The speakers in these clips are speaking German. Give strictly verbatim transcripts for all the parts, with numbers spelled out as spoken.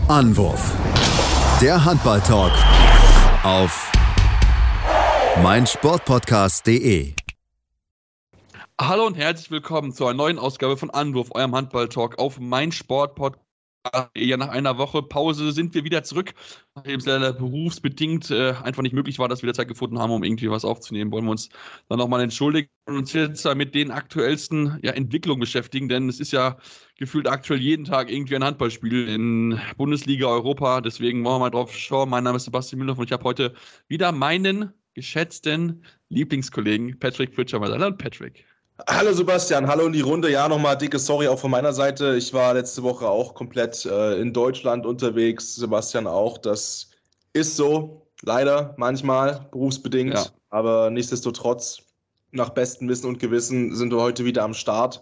Anwurf. Der Handball-Talk auf meinsportpodcast punkt de. Hallo und herzlich willkommen zu einer neuen Ausgabe von Anwurf, eurem Handball-Talk auf meinsportpodcast punkt de. Ja, nach einer Woche Pause sind wir wieder zurück, nachdem es leider berufsbedingt äh, einfach nicht möglich war, dass wir wieder Zeit gefunden haben, um irgendwie was aufzunehmen. Wollen wir uns dann nochmal entschuldigen und uns jetzt mit den aktuellsten ja, Entwicklungen beschäftigen, denn es ist ja gefühlt aktuell jeden Tag irgendwie ein Handballspiel in Bundesliga, Europa. Deswegen wollen wir mal drauf schauen. Mein Name ist Sebastian Müller und ich habe heute wieder meinen geschätzten Lieblingskollegen Patrick Fritscher. Hallo Patrick. Hallo Sebastian, hallo in die Runde. Ja, nochmal dicke Sorry auch von meiner Seite. Ich war letzte Woche auch komplett äh, in Deutschland unterwegs. Sebastian auch. Das ist so, leider, manchmal, berufsbedingt. Ja. Aber nichtsdestotrotz, nach bestem Wissen und Gewissen sind wir heute wieder am Start.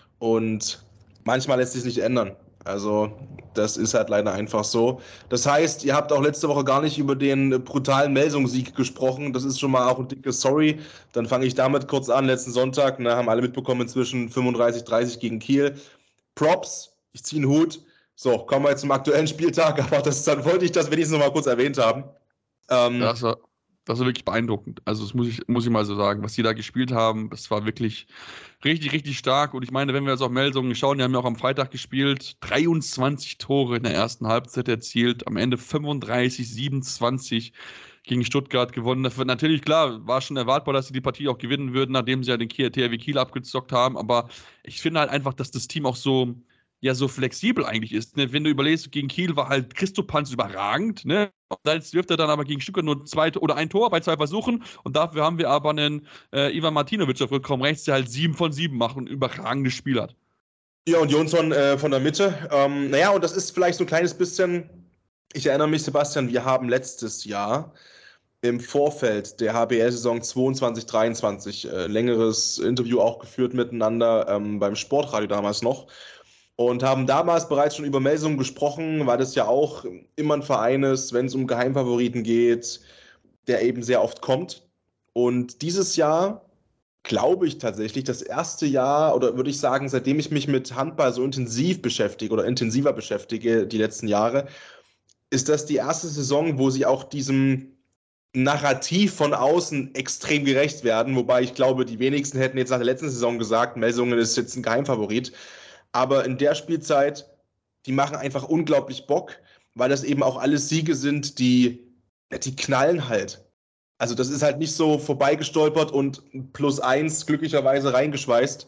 Und manchmal lässt sich nicht ändern. Also das ist halt leider einfach so. Das heißt, ihr habt auch letzte Woche gar nicht über den brutalen Melsung-Sieg gesprochen. Das ist schon mal auch ein dickes Sorry. Dann fange ich damit kurz an. Letzten Sonntag, ne, haben alle mitbekommen, inzwischen fünfunddreißig dreißig gegen Kiel. Props, ich ziehe einen Hut. So, kommen wir jetzt zum aktuellen Spieltag. Aber das, dann wollte ich das wenigstens noch mal kurz erwähnt haben. Ähm, das war, das war wirklich beeindruckend. Also das muss ich, muss ich mal so sagen. Was die da gespielt haben, das war wirklich richtig, richtig stark. Und ich meine, wenn wir jetzt auf Melsungen schauen, die haben ja auch am Freitag gespielt, dreiundzwanzig Tore in der ersten Halbzeit erzielt, am Ende fünfunddreißig siebenundzwanzig gegen Stuttgart gewonnen. Das wird natürlich, klar, war schon erwartbar, dass sie die Partie auch gewinnen würden, nachdem sie ja den T H W Kiel abgezockt haben. Aber ich finde halt einfach, dass das Team auch so, ja, so flexibel eigentlich ist. Ne? Wenn du überlegst, gegen Kiel war halt Christopanz überragend, ne? Jetzt wirft er dann aber gegen Stuttgart nur zwei oder ein Tor bei zwei Versuchen und dafür haben wir aber einen äh, Ivan Martinovic auf Rückraum rechts, der halt sieben von sieben macht und ein überragendes Spiel hat. Ja, und Jonsson äh, von der Mitte. Ähm, naja, und das ist vielleicht so ein kleines bisschen, ich erinnere mich, Sebastian, wir haben letztes Jahr im Vorfeld der H B L-Saison zweiundzwanzig dreiundzwanzig äh, längeres Interview auch geführt miteinander ähm, beim Sportradio damals noch. Und haben damals bereits schon über Melsungen gesprochen, weil das ja auch immer ein Verein ist, wenn es um Geheimfavoriten geht, der eben sehr oft kommt. Und dieses Jahr, glaube ich tatsächlich, das erste Jahr, oder würde ich sagen, seitdem ich mich mit Handball so intensiv beschäftige oder intensiver beschäftige, die letzten Jahre, ist das die erste Saison, wo sie auch diesem Narrativ von außen extrem gerecht werden. Wobei ich glaube, die wenigsten hätten jetzt nach der letzten Saison gesagt, Melsungen ist jetzt ein Geheimfavorit. Aber in der Spielzeit, die machen einfach unglaublich Bock, weil das eben auch alles Siege sind, die, die knallen halt. Also das ist halt nicht so vorbeigestolpert und plus eins glücklicherweise reingeschweißt,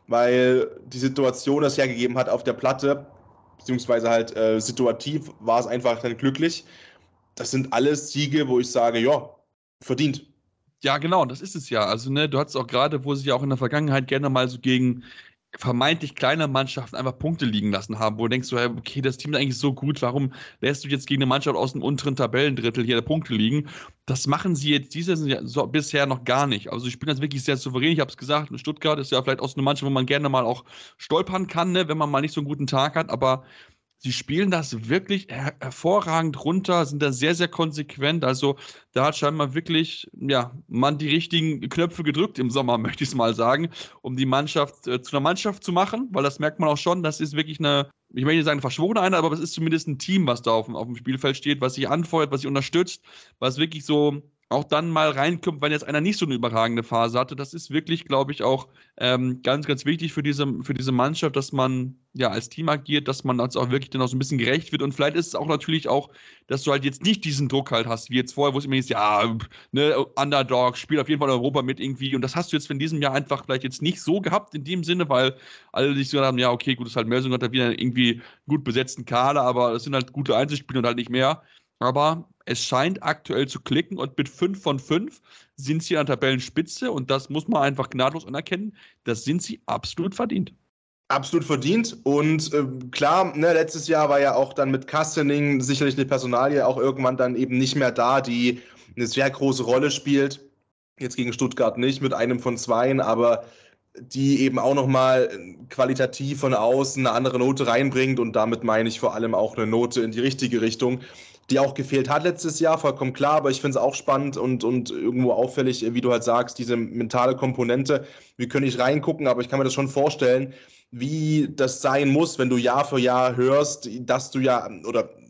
weil die Situation das hergegeben hat auf der Platte, beziehungsweise halt äh, situativ war es einfach dann glücklich. Das sind alles Siege, wo ich sage, ja, verdient. Ja, genau, das ist es ja. Also, ne, du hattest auch gerade, wo sie ja auch in der Vergangenheit gerne mal so gegen vermeintlich kleine Mannschaften einfach Punkte liegen lassen haben, wo du denkst, okay, das Team ist eigentlich so gut, warum lässt du jetzt gegen eine Mannschaft aus dem unteren Tabellendrittel hier Punkte liegen? Das machen sie jetzt dieses Jahr so bisher noch gar nicht. Also ich spielen das wirklich sehr souverän, ich habe es gesagt, Stuttgart ist ja vielleicht auch so eine Mannschaft, wo man gerne mal auch stolpern kann, ne, wenn man mal nicht so einen guten Tag hat, aber sie spielen das wirklich her- hervorragend runter, sind da sehr, sehr konsequent. Also da hat scheinbar wirklich, ja, man die richtigen Knöpfe gedrückt im Sommer, möchte ich es mal sagen, um die Mannschaft äh, zu einer Mannschaft zu machen, weil das merkt man auch schon, das ist wirklich eine, ich möchte nicht sagen eine verschworene Einheit, aber es ist zumindest ein Team, was da auf dem, auf dem Spielfeld steht, was sich anfeuert, was sich unterstützt, was wirklich so auch dann mal reinkommt, wenn jetzt einer nicht so eine überragende Phase hatte. Das ist wirklich, glaube ich, auch ähm, ganz, ganz wichtig für diese, für diese Mannschaft, dass man ja als Team agiert, dass man uns auch wirklich dann auch so ein bisschen gerecht wird. Und vielleicht ist es auch natürlich auch, dass du halt jetzt nicht diesen Druck halt hast, wie jetzt vorher, wo es immer hieß, ja, ne, Underdog, spielt auf jeden Fall in Europa mit irgendwie. Und das hast du jetzt in diesem Jahr einfach vielleicht jetzt nicht so gehabt in dem Sinne, weil alle sich so gedacht haben, ja, okay, gut, das ist halt Melsung, hat da wieder irgendwie gut besetzten Kader, aber es sind halt gute Einzelspiele und halt nicht mehr. Aber es scheint aktuell zu klicken und mit fünf von fünf sind sie an der Tabellenspitze und das muss man einfach gnadlos anerkennen. Das sind sie absolut verdient. Absolut verdient und äh, klar, ne, letztes Jahr war ja auch dann mit Kastening sicherlich eine Personalie auch irgendwann dann eben nicht mehr da, die eine sehr große Rolle spielt. Jetzt gegen Stuttgart nicht mit einem von zweien, aber die eben auch nochmal qualitativ von außen eine andere Note reinbringt und damit meine ich vor allem auch eine Note in die richtige Richtung, die auch gefehlt hat letztes Jahr, vollkommen klar, aber ich finde es auch spannend und, und irgendwo auffällig, wie du halt sagst, diese mentale Komponente. Wir können nicht reingucken, aber ich kann mir das schon vorstellen, wie das sein muss, wenn du Jahr für Jahr hörst, dass du ja, oder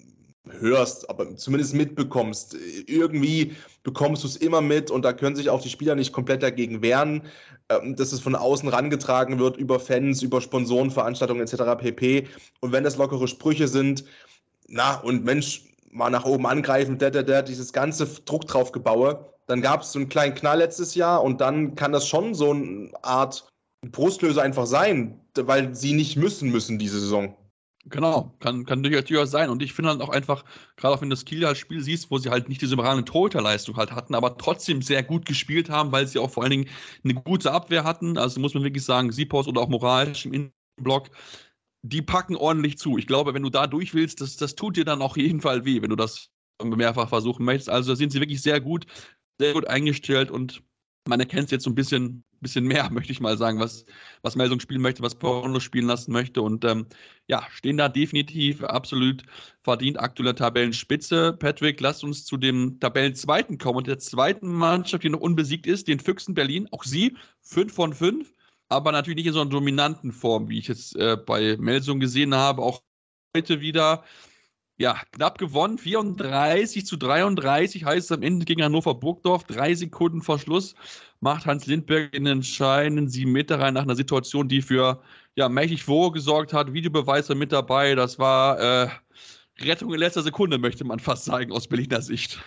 hörst, aber zumindest mitbekommst. Irgendwie bekommst du es immer mit und da können sich auch die Spieler nicht komplett dagegen wehren, dass es von außen rangetragen wird über Fans, über Sponsorenveranstaltungen et cetera pp. Und wenn das lockere Sprüche sind, na und Mensch, mal nach oben angreifen, der, der, der, dieses ganze Druck drauf gebaue, dann gab es so einen kleinen Knall letztes Jahr und dann kann das schon so eine Art Brustlöser einfach sein, weil sie nicht müssen müssen diese Saison. Genau, kann, kann durchaus sein. Und ich finde halt auch einfach, gerade auch wenn du das Kiel-Spiel siehst, wo sie halt nicht diese überragende Torhüterleistung halt hatten, aber trotzdem sehr gut gespielt haben, weil sie auch vor allen Dingen eine gute Abwehr hatten. Also muss man wirklich sagen, Siepos oder auch Moralisch im Innenblock, die packen ordentlich zu. Ich glaube, wenn du da durch willst, das, das tut dir dann auf jeden Fall weh, wenn du das mehrfach versuchen möchtest. Also da sind sie wirklich sehr gut, sehr gut eingestellt und man erkennt es jetzt so ein bisschen, bisschen mehr, möchte ich mal sagen, was, was Melsung spielen möchte, was Porno spielen lassen möchte. Und ähm, ja, stehen da definitiv absolut verdient aktueller Tabellenspitze. Patrick, lasst uns zu dem Tabellenzweiten kommen und der zweiten Mannschaft, die noch unbesiegt ist, den Füchsen Berlin. Auch sie fünf von fünf, aber natürlich nicht in so einer dominanten Form, wie ich es äh, bei Melsung gesehen habe. Auch heute wieder ja, knapp gewonnen, vierunddreißig zu dreiunddreißig, heißt es am Ende gegen Hannover Burgdorf, drei Sekunden vor Schluss macht Hans Lindberg den entscheidenden sieben Meter rein nach einer Situation, die für ja, mächtig Furore gesorgt hat. Videobeweis war mit dabei, das war äh, Rettung in letzter Sekunde, möchte man fast sagen, aus Berliner Sicht.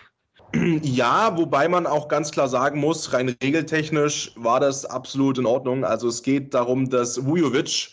Ja, wobei man auch ganz klar sagen muss, rein regeltechnisch war das absolut in Ordnung. Also es geht darum, dass Vujovic,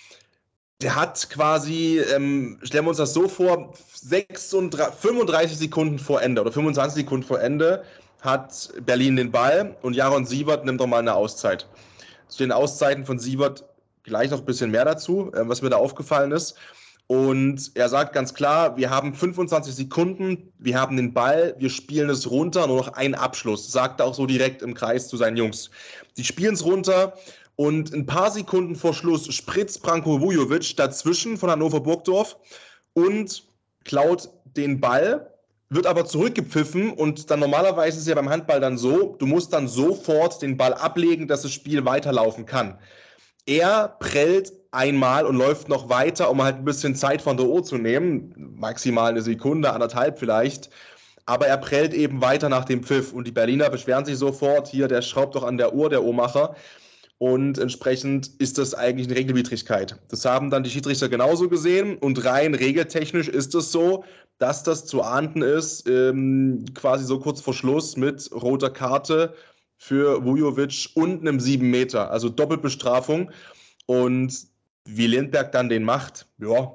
der hat quasi, ähm, stellen wir uns das so vor, sechsunddreißig, fünfunddreißig Sekunden vor Ende oder fünfundzwanzig Sekunden vor Ende hat Berlin den Ball und Jaron Sievert nimmt doch mal eine Auszeit. Zu den Auszeiten von Sievert gleich noch ein bisschen mehr dazu, äh, was mir da aufgefallen ist. Und er sagt ganz klar, wir haben fünfundzwanzig Sekunden, wir haben den Ball, wir spielen es runter, nur noch ein Abschluss. Sagt er auch so direkt im Kreis zu seinen Jungs. Die spielen es runter. Und ein paar Sekunden vor Schluss spritzt Branko Vujovic dazwischen von Hannover Burgdorf und klaut den Ball, wird aber zurückgepfiffen und dann normalerweise ist es ja beim Handball dann so, du musst dann sofort den Ball ablegen, dass das Spiel weiterlaufen kann. Er prellt einmal und läuft noch weiter, um halt ein bisschen Zeit von der Uhr zu nehmen, maximal eine Sekunde, anderthalb vielleicht, aber er prellt eben weiter nach dem Pfiff und die Berliner beschweren sich sofort, hier, der schraubt doch an der Uhr, der Uhrmacher. Und entsprechend ist das eigentlich eine Regelwidrigkeit. Das haben dann die Schiedsrichter genauso gesehen. Und rein regeltechnisch ist es so, dass das zu ahnden ist, ähm, quasi so kurz vor Schluss mit roter Karte für Vujovic und einem sieben Meter. Also Doppelbestrafung. Und wie Lindberg dann den macht, ja,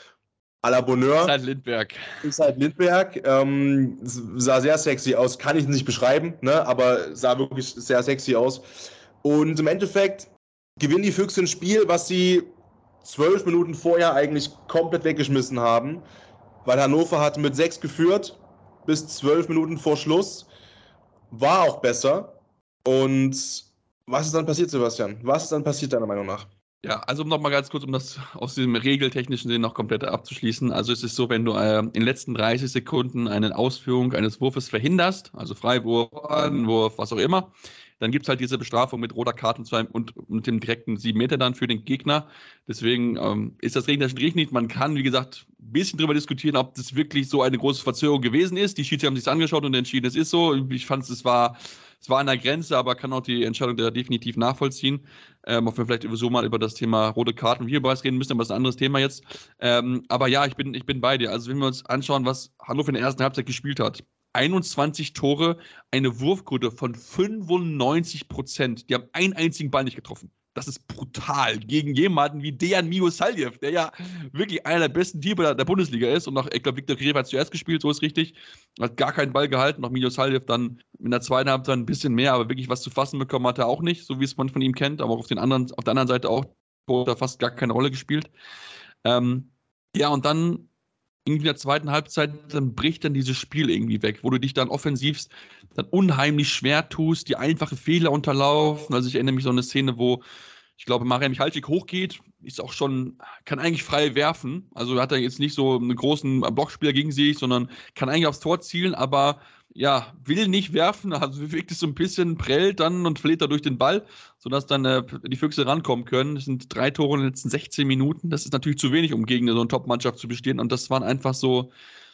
à la Bonheur. Ist halt Lindberg. Ist halt Lindberg. Ähm, sah sehr sexy aus. Kann ich nicht beschreiben, ne? Aber sah wirklich sehr sexy aus. Und im Endeffekt gewinnen die Füchse ein Spiel, was sie zwölf Minuten vorher eigentlich komplett weggeschmissen haben, weil Hannover hat mit sechs geführt bis zwölf Minuten vor Schluss, war auch besser. Und was ist dann passiert, Sebastian? Was ist dann passiert, deiner Meinung nach? Ja, also nochmal ganz kurz, um das aus diesem regeltechnischen Sinn noch komplett abzuschließen. Also es ist so, wenn du äh, in den letzten dreißig Sekunden eine Ausführung eines Wurfes verhinderst, also Freiwurf, Anwurf, was auch immer, dann gibt es halt diese Bestrafung mit roter Karte und, und, und dem direkten sieben Meter dann für den Gegner. Deswegen ähm, ist das regeltechnisch nicht. Man kann, wie gesagt, ein bisschen drüber diskutieren, ob das wirklich so eine große Verzögerung gewesen ist. Die Schiedsrichter haben sich angeschaut und entschieden, es ist so. Ich fand, es war, es war an der Grenze, aber kann auch die Entscheidung da definitiv nachvollziehen. Ähm, ob wir vielleicht so mal über das Thema rote Karten und Videobeweis reden müssen, aber das ist ein anderes Thema jetzt. Ähm, aber ja, ich bin, ich bin bei dir. Also wenn wir uns anschauen, was Hannover in der ersten Halbzeit gespielt hat, einundzwanzig Tore, eine Wurfquote von fünfundneunzig Prozent. Die haben einen einzigen Ball nicht getroffen. Das ist brutal. Gegen jemanden wie Dejan Milosaljev, der ja wirklich einer der besten Keeper der Bundesliga ist. Und noch, ich glaube, Viktor Greve hat zuerst gespielt, so ist richtig. Hat gar keinen Ball gehalten. Noch Milosaljev dann in der zweiten Halbzeit ein bisschen mehr, aber wirklich was zu fassen bekommen hat er auch nicht, so wie es man von ihm kennt. Aber auf, den anderen, auf der anderen Seite auch hat er fast gar keine Rolle gespielt. Ähm, ja, und dann in der zweiten Halbzeit, dann bricht dann dieses Spiel irgendwie weg, wo du dich dann offensiv dann unheimlich schwer tust, die einfache Fehler unterlaufen. Also ich erinnere mich so an eine Szene, wo ich glaube, Marian Michalczyk hochgeht, ist auch schon, kann eigentlich frei werfen. Also hat er jetzt nicht so einen großen Blockspieler gegen sich, sondern kann eigentlich aufs Tor zielen, aber ja, will nicht werfen, also wirkt es so ein bisschen, prellt dann und verliert dadurch den Ball, sodass dann äh, die Füchse rankommen können. Das sind drei Tore in den letzten sechzehn Minuten. Das ist natürlich zu wenig, um gegen so eine Top-Mannschaft zu bestehen. Und das waren einfach so,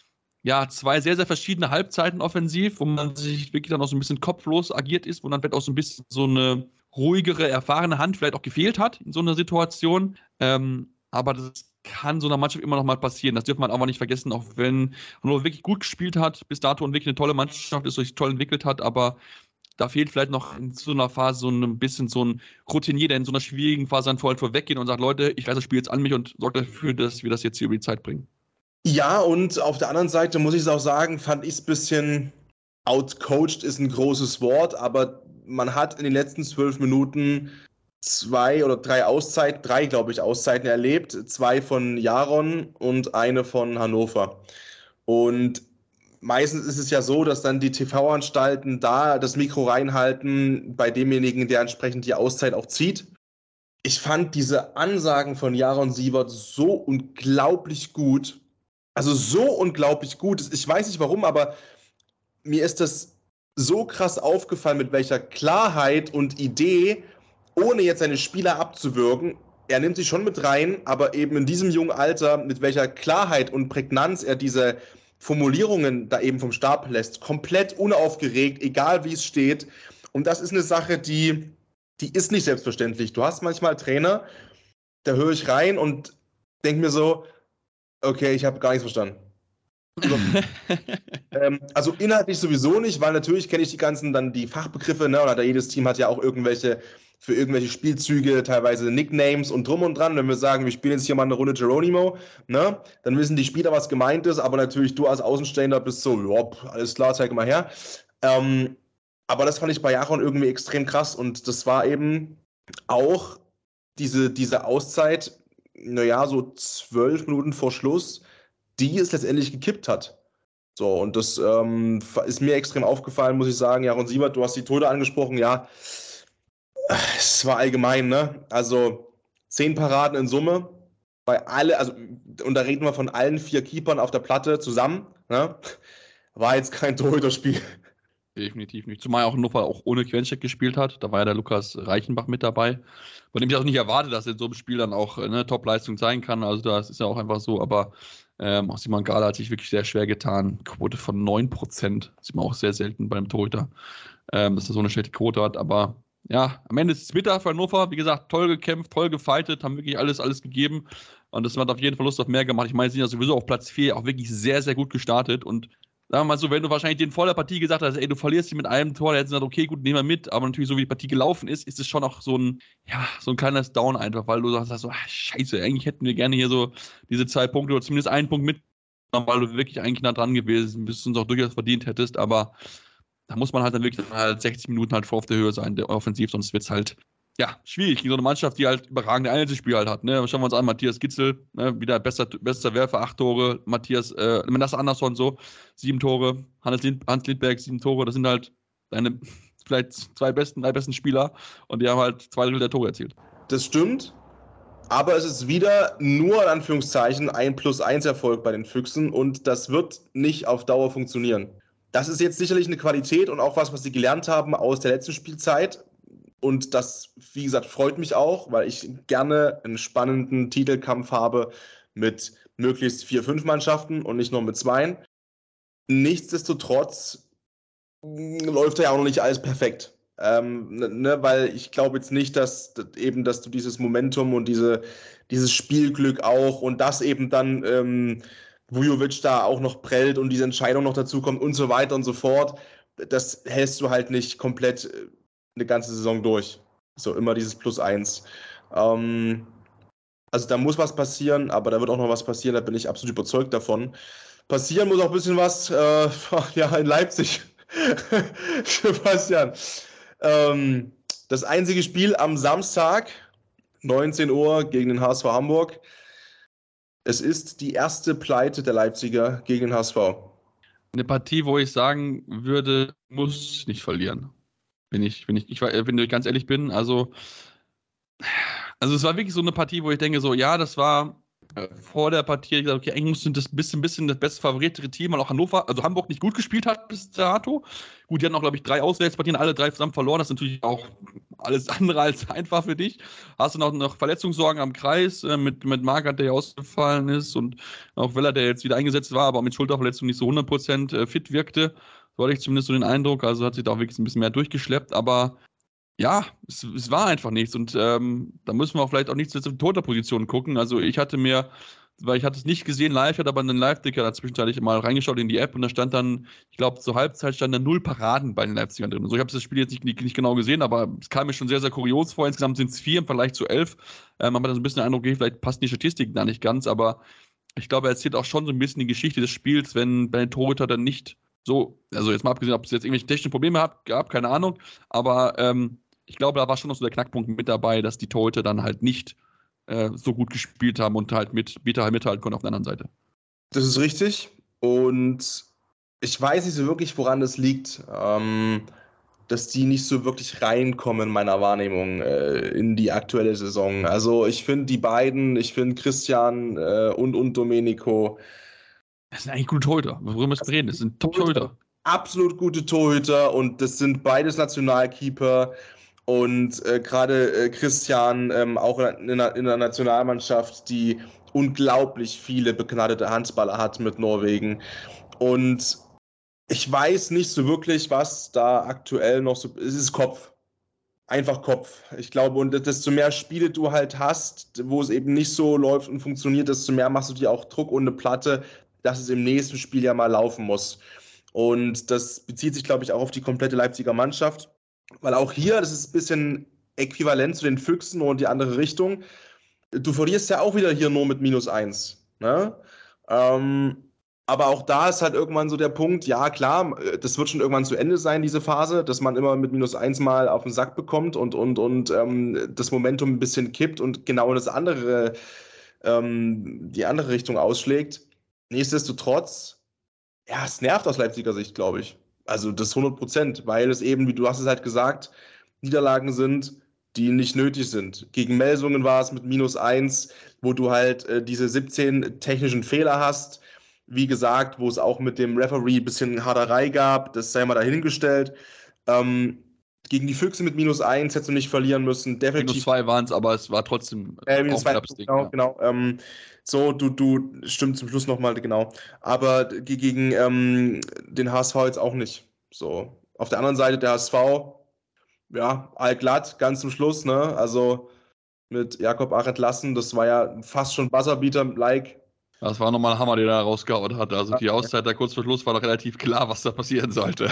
ja, zwei sehr, sehr verschiedene Halbzeiten offensiv, wo man sich wirklich dann auch so ein bisschen kopflos agiert ist, wo dann vielleicht auch so ein bisschen so eine ruhigere, erfahrene Hand vielleicht auch gefehlt hat in so einer Situation. Ähm, aber das kann so einer Mannschaft immer noch mal passieren. Das dürfen wir aber nicht vergessen, auch wenn Hannover wirklich gut gespielt hat, bis dato und wirklich eine tolle Mannschaft ist, sich toll entwickelt hat, aber da fehlt vielleicht noch in so einer Phase so ein bisschen so ein Routinier, der in so einer schwierigen Phase dann vorher vorweggehen und sagt, Leute, ich lasse das Spiel jetzt an mich und sorge dafür, dass wir das jetzt hier über die Zeit bringen. Ja, und auf der anderen Seite muss ich es auch sagen, fand ich es ein bisschen outcoached ist ein großes Wort, aber man hat in den letzten zwölf Minuten zwei oder drei Auszeiten, drei, glaube ich, Auszeiten erlebt. Zwei von Jaron und eine von Hannover. Und meistens ist es ja so, dass dann die T V-Anstalten da das Mikro reinhalten bei demjenigen, der entsprechend die Auszeit auch zieht. Ich fand diese Ansagen von Jaron Sievert so unglaublich gut. Also so unglaublich gut. Ich weiß nicht warum, aber mir ist das so krass aufgefallen, mit welcher Klarheit und Idee, ohne jetzt seine Spieler abzuwürgen, er nimmt sie schon mit rein, aber eben in diesem jungen Alter, mit welcher Klarheit und Prägnanz er diese Formulierungen da eben vom Stab lässt, komplett unaufgeregt, egal wie es steht. Und das ist eine Sache, die, die ist nicht selbstverständlich. Du hast manchmal Trainer, da höre ich rein und denke mir so, okay, ich habe gar nichts verstanden. ähm, also inhaltlich sowieso nicht, weil natürlich kenne ich die ganzen dann die Fachbegriffe, ne, oder jedes Team hat ja auch irgendwelche für irgendwelche Spielzüge, teilweise Nicknames und drum und dran. Wenn wir sagen, wir spielen jetzt hier mal eine Runde Geronimo, ne, dann wissen die Spieler, was gemeint ist, aber natürlich du als Außenstehender bist so, ja, alles klar, zeig mal her. Ähm, aber das fand ich bei Jaron irgendwie extrem krass und das war eben auch diese, diese Auszeit, naja, so zwölf Minuten vor Schluss, die es letztendlich gekippt hat. So, und das ähm, ist mir extrem aufgefallen, muss ich sagen. Jaron Sievert, du hast die Tode angesprochen, ja, es war allgemein, ne? Also zehn Paraden in Summe, bei alle, also, und da reden wir von allen vier Keepern auf der Platte zusammen, ne? War jetzt kein Torhüterspiel. Definitiv nicht. Zumal auch Hannover auch ohne Quencheck gespielt hat. Da war ja der Lukas Reichenbach mit dabei. Von dem ich auch nicht erwartet, dass er in so einem Spiel dann auch eine Top-Leistung zeigen kann. Also das ist ja auch einfach so. Aber ähm, auch Simon Gala hat sich wirklich sehr schwer getan. Quote von neun Prozent. Das sieht man auch sehr selten bei einem Torhüter, ähm, dass er so eine schlechte Quote hat. Aber ja, am Ende ist es bitter für Hannover. Wie gesagt, toll gekämpft, toll gefightet, haben wirklich alles, alles gegeben. Und das hat auf jeden Fall Lust auf mehr gemacht. Ich meine, sie sind ja sowieso auf Platz vier auch wirklich sehr, sehr gut gestartet. Und sagen wir mal so, wenn du wahrscheinlich den vor der Partie gesagt hast, ey, du verlierst sie mit einem Tor, dann hätten sie gesagt, okay, gut, nehmen wir mit. Aber natürlich, so wie die Partie gelaufen ist, ist es schon auch so ein, ja, so ein kleines Down einfach, weil du sagst so, ach, scheiße, eigentlich hätten wir gerne hier so diese zwei Punkte oder zumindest einen Punkt mit, weil du wirklich eigentlich nah dran gewesen bist und es auch durchaus verdient hättest. Aber da muss man halt dann wirklich halt sechzig Minuten halt vor auf der Höhe sein, der offensiv, sonst wird es halt, ja, schwierig gegen so eine Mannschaft, die halt überragende Einzelspieler halt hat. Ne? Schauen wir uns an, Matthias Gitzel, ne? Wieder bester, bester Werfer, acht Tore, Matthias, äh, Manasse Andersson so, sieben Tore, Hannes Lind, Hans Lindberg, sieben Tore, das sind halt deine vielleicht zwei besten, drei besten Spieler und die haben halt zwei Drittel der Tore erzielt. Das stimmt, aber es ist wieder nur in Anführungszeichen ein plus eins Erfolg bei den Füchsen und das wird nicht auf Dauer funktionieren. Das ist jetzt sicherlich eine Qualität und auch was, was sie gelernt haben aus der letzten Spielzeit. Und das, wie gesagt, freut mich auch, weil ich gerne einen spannenden Titelkampf habe mit möglichst vier, fünf Mannschaften und nicht nur mit zweien. Nichtsdestotrotz läuft ja auch noch nicht alles perfekt. Ähm, ne, weil ich glaube jetzt nicht, dass eben, dass du dieses Momentum und diese, dieses Spielglück auch und das eben dann ähm, Vujovic da auch noch prellt und diese Entscheidung noch dazu kommt und so weiter und so fort. Das hältst du halt nicht komplett eine ganze Saison durch. So immer dieses Plus eins. Ähm, also da muss was passieren, aber da wird auch noch was passieren, da bin ich absolut überzeugt davon. Passieren muss auch ein bisschen was äh, ja, in Leipzig. Sebastian. Ähm, das einzige Spiel am Samstag, neunzehn Uhr gegen den H S V Hamburg. Es ist die erste Pleite der Leipziger gegen den H S V. Eine Partie, wo ich sagen würde, muss nicht verlieren. Wenn ich, wenn ich, ich, wenn ich ganz ehrlich bin, also, also es war wirklich so eine Partie, wo ich denke, so, ja, das war äh, vor der Partie, ich gesagt, okay, eigentlich musste das ein bisschen, bisschen das best favorierte Team, weil auch Hannover, also Hamburg nicht gut gespielt hat bis dato. Gut, die hatten auch, glaube ich, drei Auswärtspartien, alle drei zusammen verloren. Das ist natürlich auch alles andere als einfach für dich. Hast du noch, noch Verletzungssorgen am Kreis äh, mit, mit Magath, der ja ausgefallen ist und auch Weller, der jetzt wieder eingesetzt war, aber mit Schulterverletzung nicht so hundert Prozent äh, fit wirkte. So hatte ich zumindest so den Eindruck. Also hat sich da auch wirklich ein bisschen mehr durchgeschleppt, aber ja, es, es war einfach nichts und ähm, da müssen wir auch vielleicht auch nicht zur Torhüterposition gucken. Also ich hatte mir, weil ich hatte es nicht gesehen live, hatte aber einen Live-Ticker dazwischenzeitlich mal reingeschaut in die App und da stand dann, ich glaube zur Halbzeit stand da null Paraden bei den Leipzigern drin. Also ich habe das Spiel jetzt nicht, nicht, nicht genau gesehen, aber es kam mir schon sehr, sehr kurios vor. Insgesamt sind es vier im Vergleich zu elf. Ähm, man hat dann so ein bisschen den Eindruck, okay, vielleicht passen die Statistiken da nicht ganz, aber ich glaube, er erzählt auch schon so ein bisschen die Geschichte des Spiels, wenn bei den Torhüter dann nicht so, also jetzt mal abgesehen, ob es jetzt irgendwelche technischen Probleme hat, gab, keine Ahnung, aber ähm, ich glaube, da war schon noch so der Knackpunkt mit dabei, dass die Torhüter dann halt nicht äh, so gut gespielt haben und halt mit Beta mithalten konnten auf der anderen Seite. Das ist richtig und ich weiß nicht so wirklich, woran das liegt, ähm, dass die nicht so wirklich reinkommen in meiner Wahrnehmung äh, in die aktuelle Saison. Also ich finde die beiden, ich finde Christian äh, und, und Domenico. Das sind eigentlich gute Torhüter, worüber wir reden, das sind Top-Torhüter. Absolut gute Torhüter und das sind beides Nationalkeeper. Und äh, gerade äh, Christian, ähm, auch in, in, in der Nationalmannschaft, die unglaublich viele begnadete Handballer hat mit Norwegen. Und ich weiß nicht so wirklich, was da aktuell noch so. Es ist Kopf. Einfach Kopf. Ich glaube, und desto mehr Spiele du halt hast, wo es eben nicht so läuft und funktioniert, desto mehr machst du dir auch Druck und eine Platte, dass es im nächsten Spiel ja mal laufen muss. Und das bezieht sich, glaube ich, auch auf die komplette Leipziger Mannschaft. Weil auch hier, das ist ein bisschen äquivalent zu den Füchsen und die andere Richtung. Du verlierst ja auch wieder hier nur mit minus eins. Ne? Ähm, aber auch da ist halt irgendwann so der Punkt, ja klar, das wird schon irgendwann zu Ende sein, diese Phase, dass man immer mit minus eins mal auf den Sack bekommt und, und, und ähm, das Momentum ein bisschen kippt und genau das andere, ähm, die andere Richtung ausschlägt. Nichtsdestotrotz, ja, es nervt aus Leipziger Sicht, glaube ich. Also das hundert Prozent, weil es eben, wie du hast es halt gesagt, Niederlagen sind, die nicht nötig sind. Gegen Melsungen war es mit minus eins, wo du halt äh, diese siebzehn technischen Fehler hast. Wie gesagt, wo es auch mit dem Referee ein bisschen Haderei gab, das sei mal dahingestellt. Ähm, gegen die Füchse mit minus eins hättest du nicht verlieren müssen. Definitiv. Minus zwei waren es, aber es war trotzdem äh, auch minus zwei, knappes Ding. genau, Ja. genau. Ähm, so, du, du, stimmt zum Schluss nochmal, genau. Aber ge- gegen ähm, den H S V jetzt auch nicht. So. Auf der anderen Seite der H S V, ja, allglatt, ganz zum Schluss, ne? Also mit Jakob Arendt Lassen, das war ja fast schon Buzzerbeater-like. Das war nochmal ein Hammer, den er da rausgehauen hat. Also die Auszeit da kurz vor Schluss war doch relativ klar, was da passieren sollte.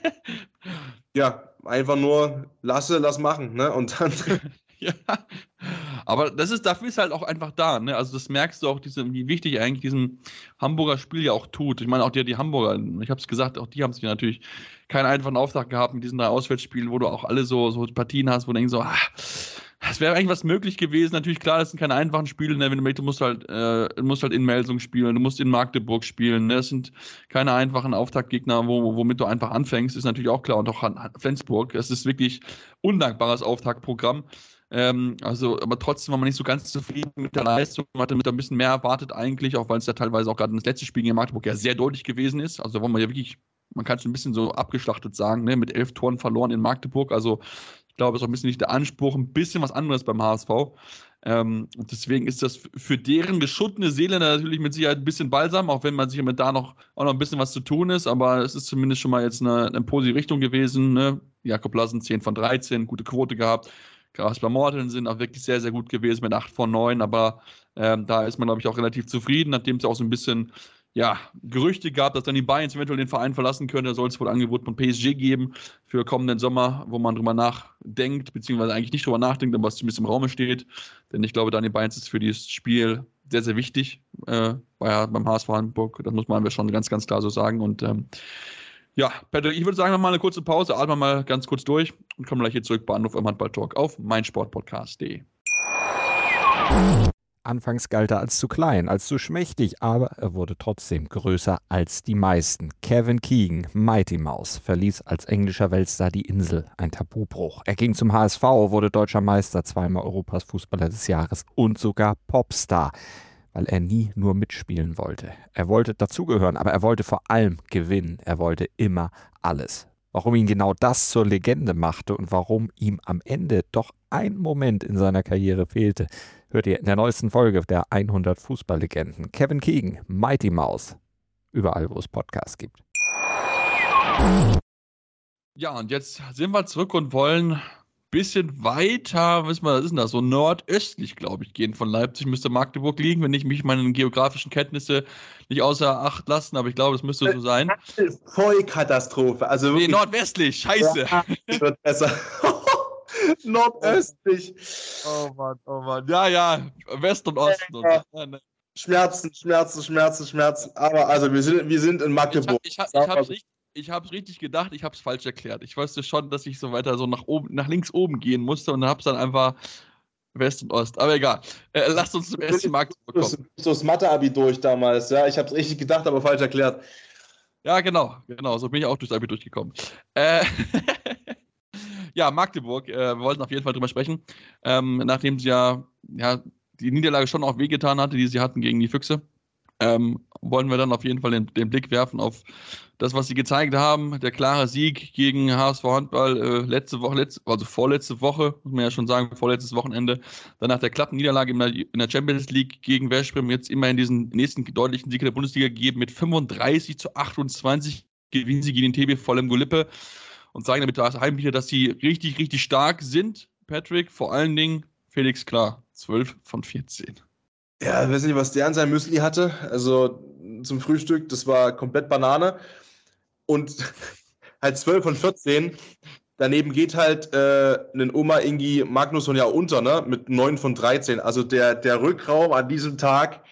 Ja, einfach nur lasse, lass machen, ne? Und dann. Ja, aber das ist, dafür ist halt auch einfach da, ne? Also das merkst du auch, diese, wie wichtig eigentlich diesem Hamburger Spiel ja auch tut. Ich meine, auch die, die Hamburger, ich habe es gesagt, auch die haben sich natürlich keinen einfachen Auftrag gehabt mit diesen drei Auswärtsspielen, wo du auch alle so, so Partien hast, wo du denkst so, ah, es wäre eigentlich was möglich gewesen. Natürlich, klar, das sind keine einfachen Spiele, ne? Wenn du, du musst halt, äh, du musst halt in Melsung spielen, du musst in Magdeburg spielen, ne? Das sind keine einfachen Auftaktgegner, wo, womit du einfach anfängst, ist natürlich auch klar. Und auch Flensburg, es ist wirklich undankbares Auftaktprogramm. Ähm, also, aber trotzdem war man nicht so ganz zufrieden mit der Leistung. Man hatte mit ein bisschen mehr erwartet eigentlich, auch weil es ja teilweise auch gerade das letzte Spiel gegen Magdeburg ja sehr deutlich gewesen ist. Also da wollen wir ja wirklich, man kann es ein bisschen so abgeschlachtet sagen, ne? Mit elf Toren verloren in Magdeburg. Also ich glaube, es ist auch ein bisschen nicht der Anspruch, ein bisschen was anderes beim H S V. Ähm, und deswegen ist das für deren geschuttene Seele natürlich mit Sicherheit ein bisschen balsam, auch wenn man sich mit da noch auch noch ein bisschen was zu tun ist. Aber es ist zumindest schon mal jetzt eine, eine positive Richtung gewesen. Ne? Jakob Lassen zehn von dreizehn, gute Quote gehabt. Kasper Morten sind auch wirklich sehr, sehr gut gewesen mit acht von neun, aber ähm, da ist man, glaube ich, auch relativ zufrieden, nachdem es auch so ein bisschen ja, Gerüchte gab, dass dann die Bayerns eventuell den Verein verlassen können. Da soll es wohl ein Angebot von P S G geben für kommenden Sommer, wo man drüber nachdenkt, beziehungsweise eigentlich nicht drüber nachdenkt, aber was zumindest im Raum steht. Denn ich glaube, Daniel Bayerns ist für dieses Spiel sehr, sehr wichtig äh, bei, beim H S V Hamburg. Das muss man schon ganz, ganz klar so sagen. Und ähm, ja, Patrick, ich würde sagen, wir machen mal eine kurze Pause, atmen mal ganz kurz durch und kommen gleich hier zurück bei Anruf im Handball-Talk auf meinsportpodcast punkt de. Anfangs galt er als zu klein, als zu schmächtig, aber er wurde trotzdem größer als die meisten. Kevin Keegan, Mighty Mouse, verließ als englischer Weltstar die Insel, ein Tabubruch. Er ging zum H S V, wurde deutscher Meister, zweimal Europas Fußballer des Jahres und sogar Popstar, weil er nie nur mitspielen wollte. Er wollte dazugehören, aber er wollte vor allem gewinnen. Er wollte immer alles. warum ihn genau das zur Legende machte und warum ihm am Ende doch ein Moment in seiner Karriere fehlte, hört ihr in der neuesten Folge der hundert Fußballlegenden. Kevin Keegan, Mighty Mouse, überall, wo es Podcasts gibt. Ja, und jetzt sind wir zurück und wollen ein bisschen weiter, was ist denn das, so nordöstlich, glaube ich, gehen von Leipzig, müsste Magdeburg liegen, wenn ich mich meine geografischen Kenntnisse nicht außer Acht lassen, aber ich glaube, das müsste so sein. Vollkatastrophe. Also nee, nordwestlich, scheiße. Ja, das wird besser. Nordöstlich. Oh Mann, oh Mann. Ja, ja, West und Osten. Ja. Und, ja, Schmerzen, Schmerzen, Schmerzen, Schmerzen. Aber also wir sind, wir sind in Magdeburg. Ich, hab, ich, hab, ich, hab's richtig, ich hab's richtig gedacht, ich hab's falsch erklärt. Ich wusste schon, dass ich so weiter so nach oben, nach links oben gehen musste und hab's dann einfach West und Ost. Aber egal. Äh, lasst uns zum ersten Magdeburg kommen. So das Mathe-Abi durch damals, ja. Ich hab's richtig gedacht, aber falsch erklärt. Ja, genau, genau. So bin ich auch durchs Abi durchgekommen. Äh, ja, Magdeburg, äh, wir wollten auf jeden Fall drüber sprechen. Ähm, nachdem sie ja, ja die Niederlage schon auch wehgetan hatte, die sie hatten gegen die Füchse, ähm, wollen wir dann auf jeden Fall den, den Blick werfen auf das, was sie gezeigt haben. Der klare Sieg gegen H S V Handball äh, letzte Woche, letzte, also vorletzte Woche, muss man ja schon sagen, vorletztes Wochenende. Danach der Klappenniederlage in der, in der Champions League gegen Veszprém, jetzt immerhin diesen nächsten deutlichen Sieg in der Bundesliga gegeben. Mit fünfunddreißig zu achtundzwanzig gewinnen sie gegen den T B V Lemgo-Lippe und zeigen damit heimlich, dass sie richtig, richtig stark sind. Patrick, vor allen Dingen Felix Klar, zwölf von vierzehn. Ja, ich weiß nicht, was der an seinem Müsli hatte. Also zum Frühstück, das war komplett Banane. Und halt zwölf von vierzehn. Daneben geht halt äh, ein Oma Ingi Magnusson ja unter, ne? Mit neun von dreizehn. Also der, der Rückraum an diesem Tag,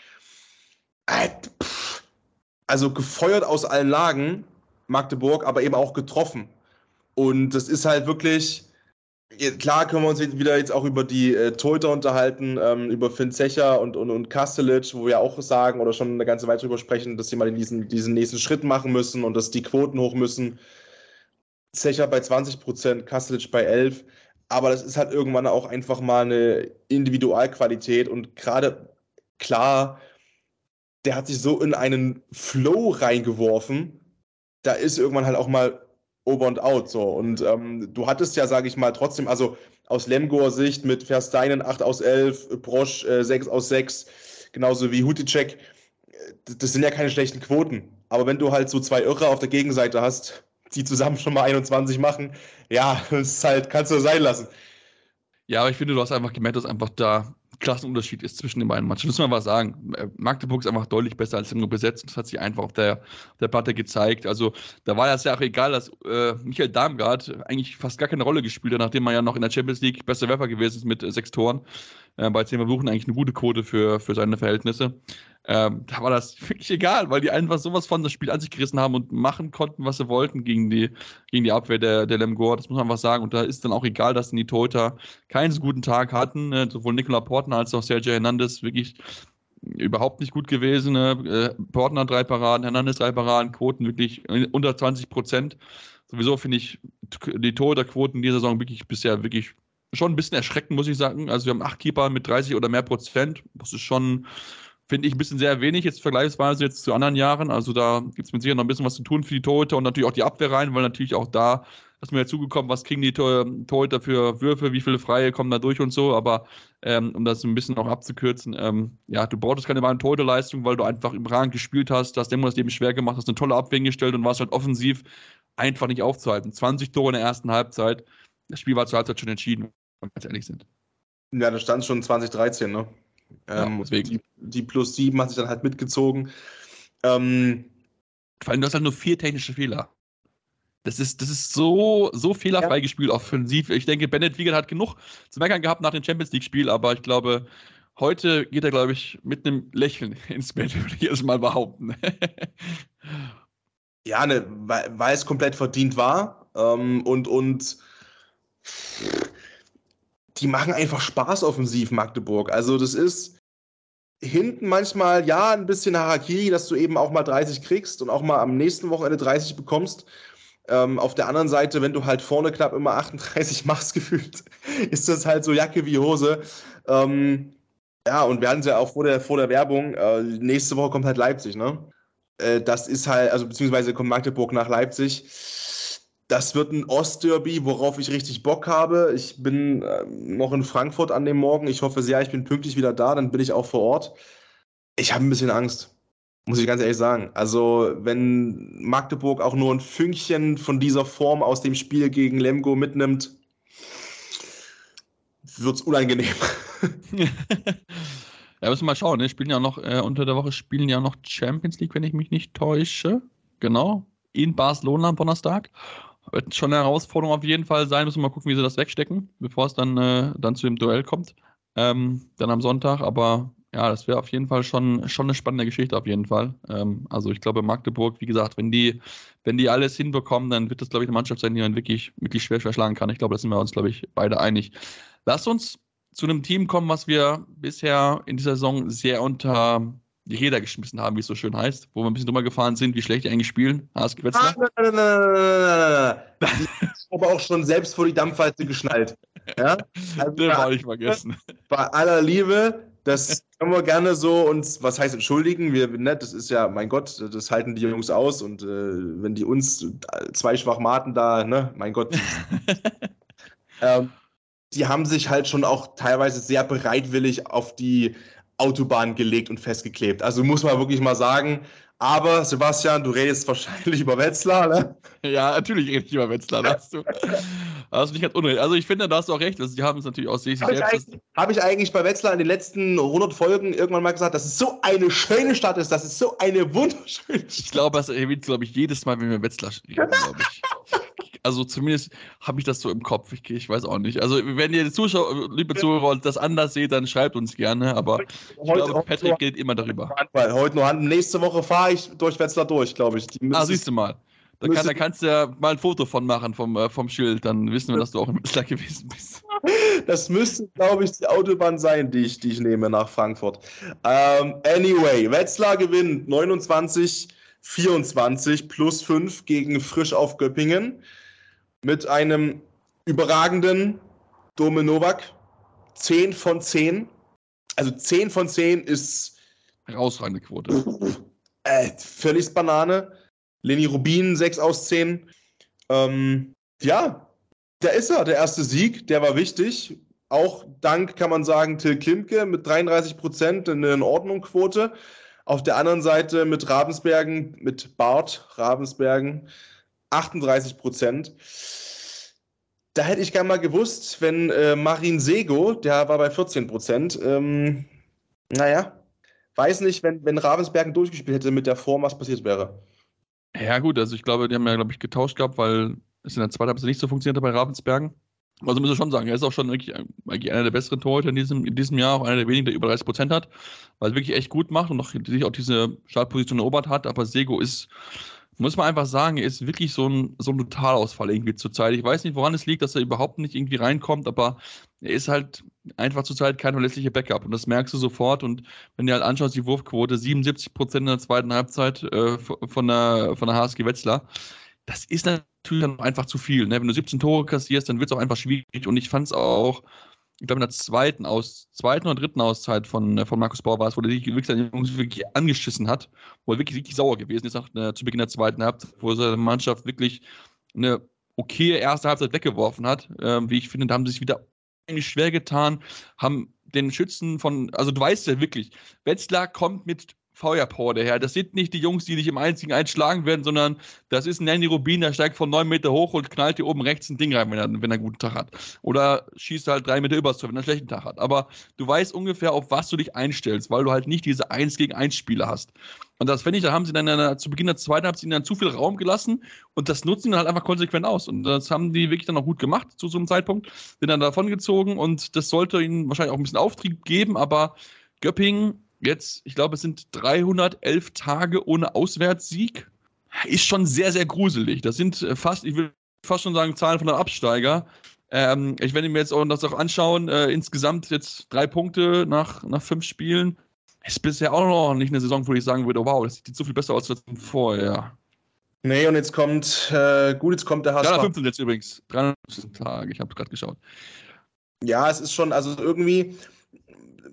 äh, pff, also gefeuert aus allen Lagen, Magdeburg, aber eben auch getroffen. Und das ist halt wirklich, klar können wir uns wieder jetzt auch über die äh, Torhüter unterhalten, ähm, über Finn Zecher und, und, und Kastelic, wo wir auch sagen oder schon eine ganze Weile drüber sprechen, dass sie mal diesen, diesen nächsten Schritt machen müssen und dass die Quoten hoch müssen. Zecher bei zwanzig Prozent, Kastelic bei elf Prozent. Aber das ist halt irgendwann auch einfach mal eine Individualqualität und gerade Klar, der hat sich so in einen Flow reingeworfen, da ist irgendwann halt auch mal over und out, so. Und ähm, du hattest ja, sage ich mal, trotzdem, also aus Lemgoer Sicht mit Versteinen acht aus elf, Brosch äh, sechs aus sechs, genauso wie Huticek, das, das sind ja keine schlechten Quoten. Aber wenn du halt so zwei Irre auf der Gegenseite hast, die zusammen schon mal einundzwanzig machen, ja, das ist halt, kannst du sein lassen. Ja, aber ich finde, du hast einfach gemerkt, dass einfach da ein Klassenunterschied ist zwischen den beiden Mannschaften. Muss man was sagen. Magdeburg ist einfach deutlich besser als Lemgo besetzt. Das hat sich einfach auf der, auf der Platte gezeigt. Also da war das ja auch egal, dass äh, Michael Darmgard eigentlich fast gar keine Rolle gespielt hat, nachdem er ja noch in der Champions League bester Werfer gewesen ist mit äh, sechs Toren. Äh, bei zehn Versuchen eigentlich eine gute Quote für, für seine Verhältnisse. Ähm, da war das wirklich egal, weil die einfach sowas von das Spiel an sich gerissen haben und machen konnten, was sie wollten gegen die, gegen die Abwehr der, der Lemgo. Das muss man einfach sagen. Und da ist dann auch egal, dass die Torhüter keinen so guten Tag hatten. Äh, sowohl Nicola Portner als auch Sergio Hernandez wirklich überhaupt nicht gut gewesen. Äh, Portner drei Paraden, Hernandez drei Paraden, Quoten wirklich unter zwanzig Prozent. Sowieso finde ich die Torhüterquoten in dieser Saison wirklich bisher wirklich schon ein bisschen erschreckend, muss ich sagen. Also wir haben acht Keeper mit dreißig oder mehr Prozent. Das ist schon, finde ich, ein bisschen sehr wenig, jetzt vergleichsweise jetzt zu anderen Jahren. Also da gibt es mit Sicherheit noch ein bisschen was zu tun für die Torhüter und natürlich auch die Abwehr rein, weil natürlich auch da ist mir dazugekommen, was kriegen die Tor Torhüter für Würfe, wie viele Freie kommen da durch und so. Aber ähm, um das ein bisschen auch abzukürzen, ähm, ja, du brauchtest keine wahre Torhüterleistung, weil du einfach im Rang gespielt hast, hast dem das Leben schwer gemacht, hast eine tolle Abwehr gestellt und warst halt offensiv einfach nicht aufzuhalten. zwanzig Tore in der ersten Halbzeit. Das Spiel war zur Halbzeit schon entschieden, wenn wir ganz ehrlich sind. Ja, da stand schon zwanzig dreizehn, ne? Ähm, ja, deswegen. Die, die plus sieben hat sich dann halt mitgezogen. Ähm, Vor allem, du hast halt nur vier technische Fehler. Das ist, das ist so, so fehlerfrei ja. gespielt, offensiv. Ich denke, Bennett Wiegert hat genug zu meckern gehabt nach dem Champions-League-Spiel, aber ich glaube, heute geht er, glaube ich, mit einem Lächeln ins Bett, würde ich erst mal behaupten. Ja, ne, weil, weil es komplett verdient war. Ähm, und, und die machen einfach Spaß offensiv, Magdeburg. Also das ist hinten manchmal, ja, ein bisschen Harakiri, dass du eben auch mal dreißig kriegst und auch mal am nächsten Wochenende dreißig bekommst. Ähm, auf der anderen Seite, wenn du halt vorne knapp immer achtunddreißig machst, gefühlt, ist das halt so Jacke wie Hose. Ähm, ja, und wir hatten es ja auch vor der, vor der Werbung, äh, nächste Woche kommt halt Leipzig, ne? Äh, das ist halt, also beziehungsweise kommt Magdeburg nach Leipzig. Das wird ein Ostderby, worauf ich richtig Bock habe. Ich bin äh, noch in Frankfurt an dem Morgen. Ich hoffe sehr, ich bin pünktlich wieder da, dann bin ich auch vor Ort. Ich habe ein bisschen Angst, muss ich ganz ehrlich sagen. Also, wenn Magdeburg auch nur ein Fünkchen von dieser Form aus dem Spiel gegen Lemgo mitnimmt, wird es unangenehm. Ja, müssen wir mal schauen. Ne? Spielen ja noch, äh, unter der Woche spielen ja noch Champions League, wenn ich mich nicht täusche. Genau. In Barcelona am Donnerstag. Wird schon eine Herausforderung auf jeden Fall sein. Müssen wir mal gucken, wie sie das wegstecken, bevor es dann, äh, dann zu dem Duell kommt. Ähm, dann am Sonntag. Aber ja, das wäre auf jeden Fall schon, schon eine spannende Geschichte auf jeden Fall. Ähm, also ich glaube, Magdeburg, wie gesagt, wenn die, wenn die alles hinbekommen, dann wird das, glaube ich, eine Mannschaft sein, die man wirklich, wirklich schwer verschlagen kann. Ich glaube, da sind wir uns, glaube ich, beide einig. Lass uns zu einem Team kommen, was wir bisher in dieser Saison sehr unter die Räder geschmissen haben, wie es so schön heißt, wo wir ein bisschen drüber gefahren sind, wie schlecht die eigentlich spielen. H S G Wetzlar. Ah, nein, nein, nein, nein, nein, nein. Ich habe auch schon selbst vor die Dampfwalze geschnallt. Ja? Also Den war ich vergessen. Bei aller Liebe, das können wir gerne so uns, was heißt entschuldigen, wir, ne, das ist ja, mein Gott, das halten die Jungs aus und äh, wenn die uns zwei Schwachmaten da, ne, mein Gott. ähm, die haben sich halt schon auch teilweise sehr bereitwillig auf die Autobahn gelegt und festgeklebt. Also muss man wirklich mal sagen. Aber Sebastian, du redest wahrscheinlich über Wetzlar, ne? Ja, natürlich rede ich über Wetzlar, da hast du. Da hast du nicht ganz unrecht. Also ich finde, da hast du auch recht. Also die haben es natürlich aus sich Habe ich, selbst. eigentlich- hab ich eigentlich bei Wetzlar in den letzten hundert Folgen irgendwann mal gesagt, dass es so eine schöne Stadt ist, dass es so eine wunderschöne Ich Stadt glaube, das erwähnt, glaube ich, jedes Mal, wenn wir Wetzlar reden, glaube ich. Also zumindest habe ich das so im Kopf. Ich, ich weiß auch nicht. Also wenn ihr die Zuschauer, liebe Zuhörer, das anders seht, dann schreibt uns gerne. Aber ich Heute- glaube, heute Patrick nur- geht immer darüber. Handball. Heute nur Hand. Nächste Woche fahre ich durch Wetzlar durch, glaube ich. Die Ah, müssen- siehst du mal. Da, kann, müsste- da kannst du ja mal ein Foto von machen vom, äh, vom Schild. Dann wissen wir, dass du auch in Wetzlar gewesen bist. Das müsste, glaube ich, die Autobahn sein, die ich, die ich nehme nach Frankfurt. Ähm, anyway, Wetzlar gewinnt neunundzwanzig vierundzwanzig plus fünf gegen Frisch auf Göppingen mit einem überragenden Dome Novak. zehn von zehn. Also zehn von zehn ist Herausragende Quote. äh, völlig Banane. Leni Rubin sechs aus zehn. Ähm, ja, da ist er, der erste Sieg, der war wichtig. Auch dank, kann man sagen, Till Klimke mit dreiunddreißig Prozent eine In-Ordnung-Quote. Auf der anderen Seite mit Ravensbergen, mit Bart Ravensbergen, achtunddreißig Prozent. Da hätte ich gerne mal gewusst, wenn äh, Marin Sego, der war bei vierzehn Prozent, ähm, naja, weiß nicht, wenn, wenn Ravensbergen durchgespielt hätte mit der Form, was passiert wäre. Ja, gut, also ich glaube, die haben ja, glaube ich, getauscht gehabt, weil es in der zweiten Halbzeit nicht so funktioniert hat bei Ravensbergen. Also muss ich schon sagen, er ist auch schon wirklich eigentlich einer der besseren Torhüter in diesem, in diesem Jahr, auch einer der wenigen, der über dreißig Prozent hat, weil er wirklich echt gut macht und auch, sich auch diese Startposition erobert hat. Aber Sego ist, muss man einfach sagen, er ist wirklich so ein, so ein Totalausfall irgendwie zurzeit. Ich weiß nicht, woran es liegt, dass er überhaupt nicht irgendwie reinkommt, aber er ist halt einfach zurzeit kein verlässlicher Backup und das merkst du sofort. Und wenn du halt anschaust, die Wurfquote, siebenundsiebzig Prozent in der zweiten Halbzeit äh, von, der, von der H S G Wetzlar, das ist natürlich dann einfach zu viel. Ne? Wenn du siebzehn Tore kassierst, dann wird es auch einfach schwierig. Und ich fand es auch, ich glaube, in der zweiten, Aus, zweiten oder dritten Auszeit von, von Markus Bauer war es, wo der sich wirklich seine Jungs wirklich angeschissen hat, wo er wirklich richtig sauer gewesen ist, nach, äh, zu Beginn der zweiten Halbzeit, wo seine Mannschaft wirklich eine okaye erste Halbzeit weggeworfen hat. Ähm, wie ich finde, da haben sie sich wieder eigentlich schwer getan, haben den Schützen von, also du weißt ja wirklich, Wetzlar kommt mit Feuerpower daher. Das sind nicht die Jungs, die dich im einzigen einschlagen werden, sondern das ist ein Nandy Rubin, der steigt von neun Meter hoch und knallt dir oben rechts ein Ding rein, wenn er, wenn er einen guten Tag hat. Oder schießt halt drei Meter übers Tor, wenn er einen schlechten Tag hat. Aber du weißt ungefähr, auf was du dich einstellst, weil du halt nicht diese eins gegen eins Spiele hast. Und das finde ich, da haben sie dann in der, zu Beginn der zweiten Halbzeit ihnen dann zu viel Raum gelassen und das nutzen dann halt einfach konsequent aus. Und das haben die wirklich dann auch gut gemacht zu so einem Zeitpunkt. Sind dann davon gezogen und das sollte ihnen wahrscheinlich auch ein bisschen Auftrieb geben, aber Göppingen jetzt, ich glaube, es sind dreihundertelf Tage ohne Auswärtssieg. Ist schon sehr, sehr gruselig. Das sind fast, ich will fast schon sagen, Zahlen von einem Absteiger. Ähm, ich werde mir jetzt auch das auch anschauen. Äh, insgesamt jetzt drei Punkte nach, nach fünf Spielen. Ist bisher auch noch nicht eine Saison, wo ich sagen würde, oh, wow, das sieht so viel besser aus als vorher. Nee, und jetzt kommt, äh, gut, jetzt kommt der H S V. dreihundertfünfzehn jetzt übrigens. dreihundertfünfzehn Tage, ich habe gerade geschaut. Ja, es ist schon, also irgendwie,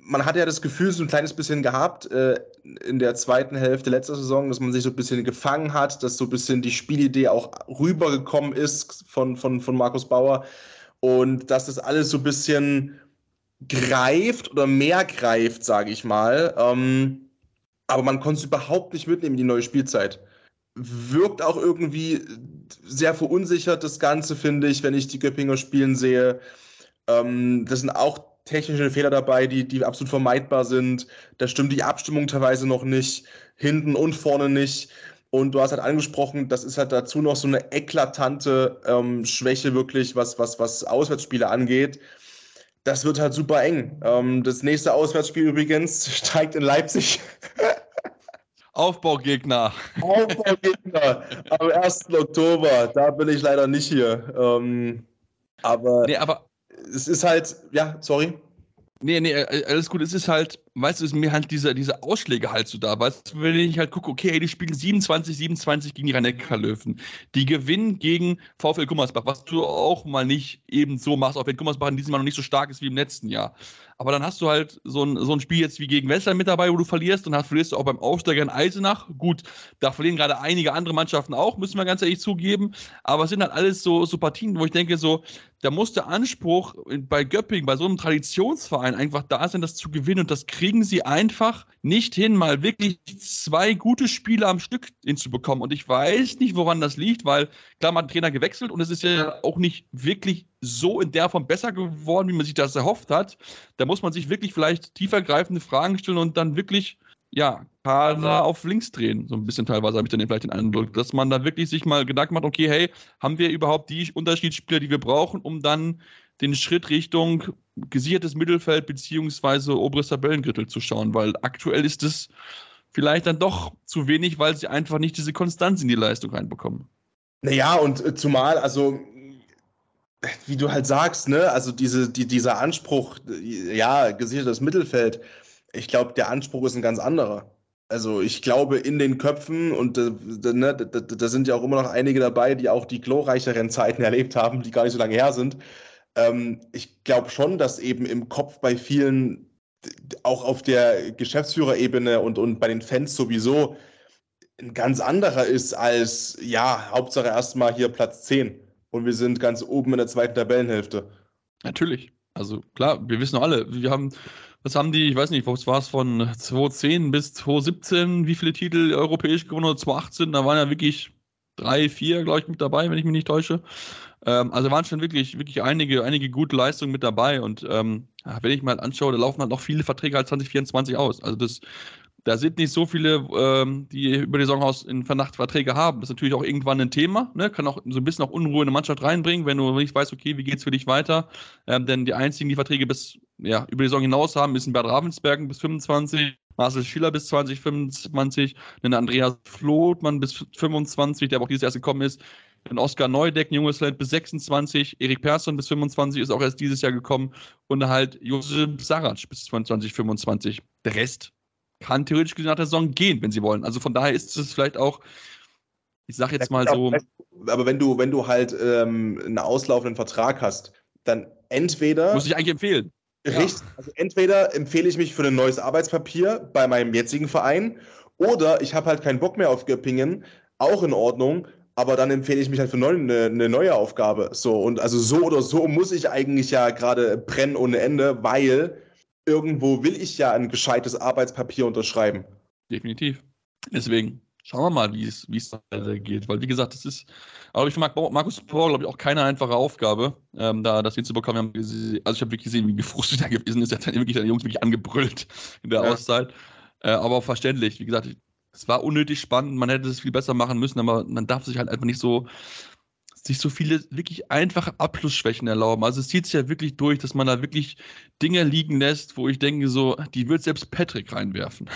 man hat ja das Gefühl, so ein kleines bisschen gehabt äh, in der zweiten Hälfte letzter Saison, dass man sich so ein bisschen gefangen hat, dass so ein bisschen die Spielidee auch rübergekommen ist von, von, von Markus Bauer und dass das alles so ein bisschen greift oder mehr greift, sage ich mal. Ähm, aber man konnte es überhaupt nicht mitnehmen in die neue Spielzeit. Wirkt auch irgendwie sehr verunsichert, das Ganze, finde ich, wenn ich die Göppinger spielen sehe. Ähm, das sind auch technische Fehler dabei, die, die absolut vermeidbar sind. Da stimmt die Abstimmung teilweise noch nicht, hinten und vorne nicht. Und du hast halt angesprochen, das ist halt dazu noch so eine eklatante ähm, Schwäche wirklich, was, was, was Auswärtsspiele angeht. Das wird halt super eng. Ähm, das nächste Auswärtsspiel übrigens steigt in Leipzig. Aufbaugegner. Aufbaugegner am ersten Oktober. Da bin ich leider nicht hier. Ähm, aber, Nee, aber es ist halt, ja, sorry. Nee, nee, alles gut. Es ist halt, weißt du, es ist mir halt diese, diese Ausschläge halt so da. Weißt du, wenn ich halt gucke, okay, hey, die spielen siebenundzwanzig siebenundzwanzig gegen die Rhein-Neckar-Löwen. Die gewinnen gegen VfL Gummersbach, was du auch mal nicht eben so machst, auch wenn Gummersbach in diesem Jahr noch nicht so stark ist wie im letzten Jahr. Aber dann hast du halt so ein, so ein Spiel jetzt wie gegen Western mit dabei, wo du verlierst und dann verlierst du auch beim Aufsteiger in Eisenach. Gut, da verlieren gerade einige andere Mannschaften auch, müssen wir ganz ehrlich zugeben. Aber es sind halt alles so, so Partien, wo ich denke, so, da muss der Anspruch bei Göppingen, bei so einem Traditionsverein einfach da sein, das zu gewinnen. Und das kriegen sie einfach nicht hin, mal wirklich zwei gute Spiele am Stück hinzubekommen. Und ich weiß nicht, woran das liegt, weil klar, man hat den Trainer gewechselt und es ist ja auch nicht wirklich so in der Form besser geworden, wie man sich das erhofft hat. Da muss man sich wirklich vielleicht tiefergreifende Fragen stellen und dann wirklich, ja, Kader auf links drehen. So ein bisschen teilweise habe ich dann vielleicht den Eindruck, dass man da wirklich sich mal Gedanken macht, okay, hey, haben wir überhaupt die Unterschiedsspieler, die wir brauchen, um dann den Schritt Richtung gesichertes Mittelfeld beziehungsweise oberes Tabellengürtel zu schauen, weil aktuell ist es vielleicht dann doch zu wenig, weil sie einfach nicht diese Konstanz in die Leistung reinbekommen. Naja, und äh, zumal, also wie du halt sagst, ne, also diese, die, dieser Anspruch, ja, gesichertes Mittelfeld, ich glaube, der Anspruch ist ein ganz anderer. Also ich glaube, in den Köpfen, und äh, ne, da, da sind ja auch immer noch einige dabei, die auch die glorreicheren Zeiten erlebt haben, die gar nicht so lange her sind. Ähm, ich glaube schon, dass eben im Kopf bei vielen, auch auf der Geschäftsführerebene und, und bei den Fans sowieso, ein ganz anderer ist als, ja, Hauptsache erstmal hier Platz zehn. Und wir sind ganz oben in der zweiten Tabellenhälfte. Natürlich. Also klar, wir wissen alle, wir haben, was haben die, ich weiß nicht, was war es von zweitausendzehn bis zweitausendsiebzehn, wie viele Titel europäisch gewonnen oder zweitausendachtzehn, da waren ja wirklich drei, vier, glaube ich, mit dabei, wenn ich mich nicht täusche. Ähm, also waren schon wirklich, wirklich einige, einige gute Leistungen mit dabei und ähm, wenn ich mal anschaue, da laufen halt noch viele Verträge als zwanzig vierundzwanzig aus. Also das Da sind nicht so viele, ähm, die über die Saison aus in Verdacht Verträge haben. Das ist natürlich auch irgendwann ein Thema, ne? Kann auch so ein bisschen auch Unruhe in eine Mannschaft reinbringen, wenn du nicht weißt, okay, wie geht's für dich weiter? Ähm, denn die einzigen, die Verträge bis, ja, über die Saison hinaus haben, ist ein Bert Ravensbergen bis fünfundzwanzig, Marcel Schiller bis zwanzig fünfundzwanzig, dann Andreas Flothmann bis fünfundzwanzig, der aber auch dieses Jahr erst gekommen ist, dann Oskar Neudeck, ein junges Talent bis sechsundzwanzig, Erik Persson bis fünfundzwanzig, ist auch erst dieses Jahr gekommen und halt Josef Sarac bis zwanzig fünfundzwanzig. Der Rest kann theoretisch gesehen nach der Saison gehen, wenn sie wollen. Also von daher ist es vielleicht auch, ich sag jetzt mal so. Aber wenn du, wenn du halt ähm, einen auslaufenden Vertrag hast, dann entweder. Muss ich eigentlich empfehlen. Richtig. Ja. Also entweder empfehle ich mich für ein neues Arbeitspapier bei meinem jetzigen Verein oder ich habe halt keinen Bock mehr auf Göppingen, auch in Ordnung, aber dann empfehle ich mich halt für neu, eine, eine neue Aufgabe. So, und also so oder so muss ich eigentlich ja gerade brennen ohne Ende, weil irgendwo will ich ja ein gescheites Arbeitspapier unterschreiben. Definitiv. Deswegen schauen wir mal, wie es wie es geht. Weil, wie gesagt, das ist, aber ich für Markus Bauer, glaube ich, auch keine einfache Aufgabe, ähm, da das hinzubekommen. Also ich habe wirklich gesehen, wie gefrustet er gewesen ist. Er hat dann wirklich die Jungs wirklich angebrüllt in der ja. Auszeit. Äh, aber auch verständlich. Wie gesagt, es war unnötig spannend. Man hätte es viel besser machen müssen, aber man darf sich halt einfach nicht so sich so viele wirklich einfache Abschlussschwächen erlauben. Also es zieht sich ja wirklich durch, dass man da wirklich Dinge liegen lässt, wo ich denke so, die wird selbst Patrick reinwerfen.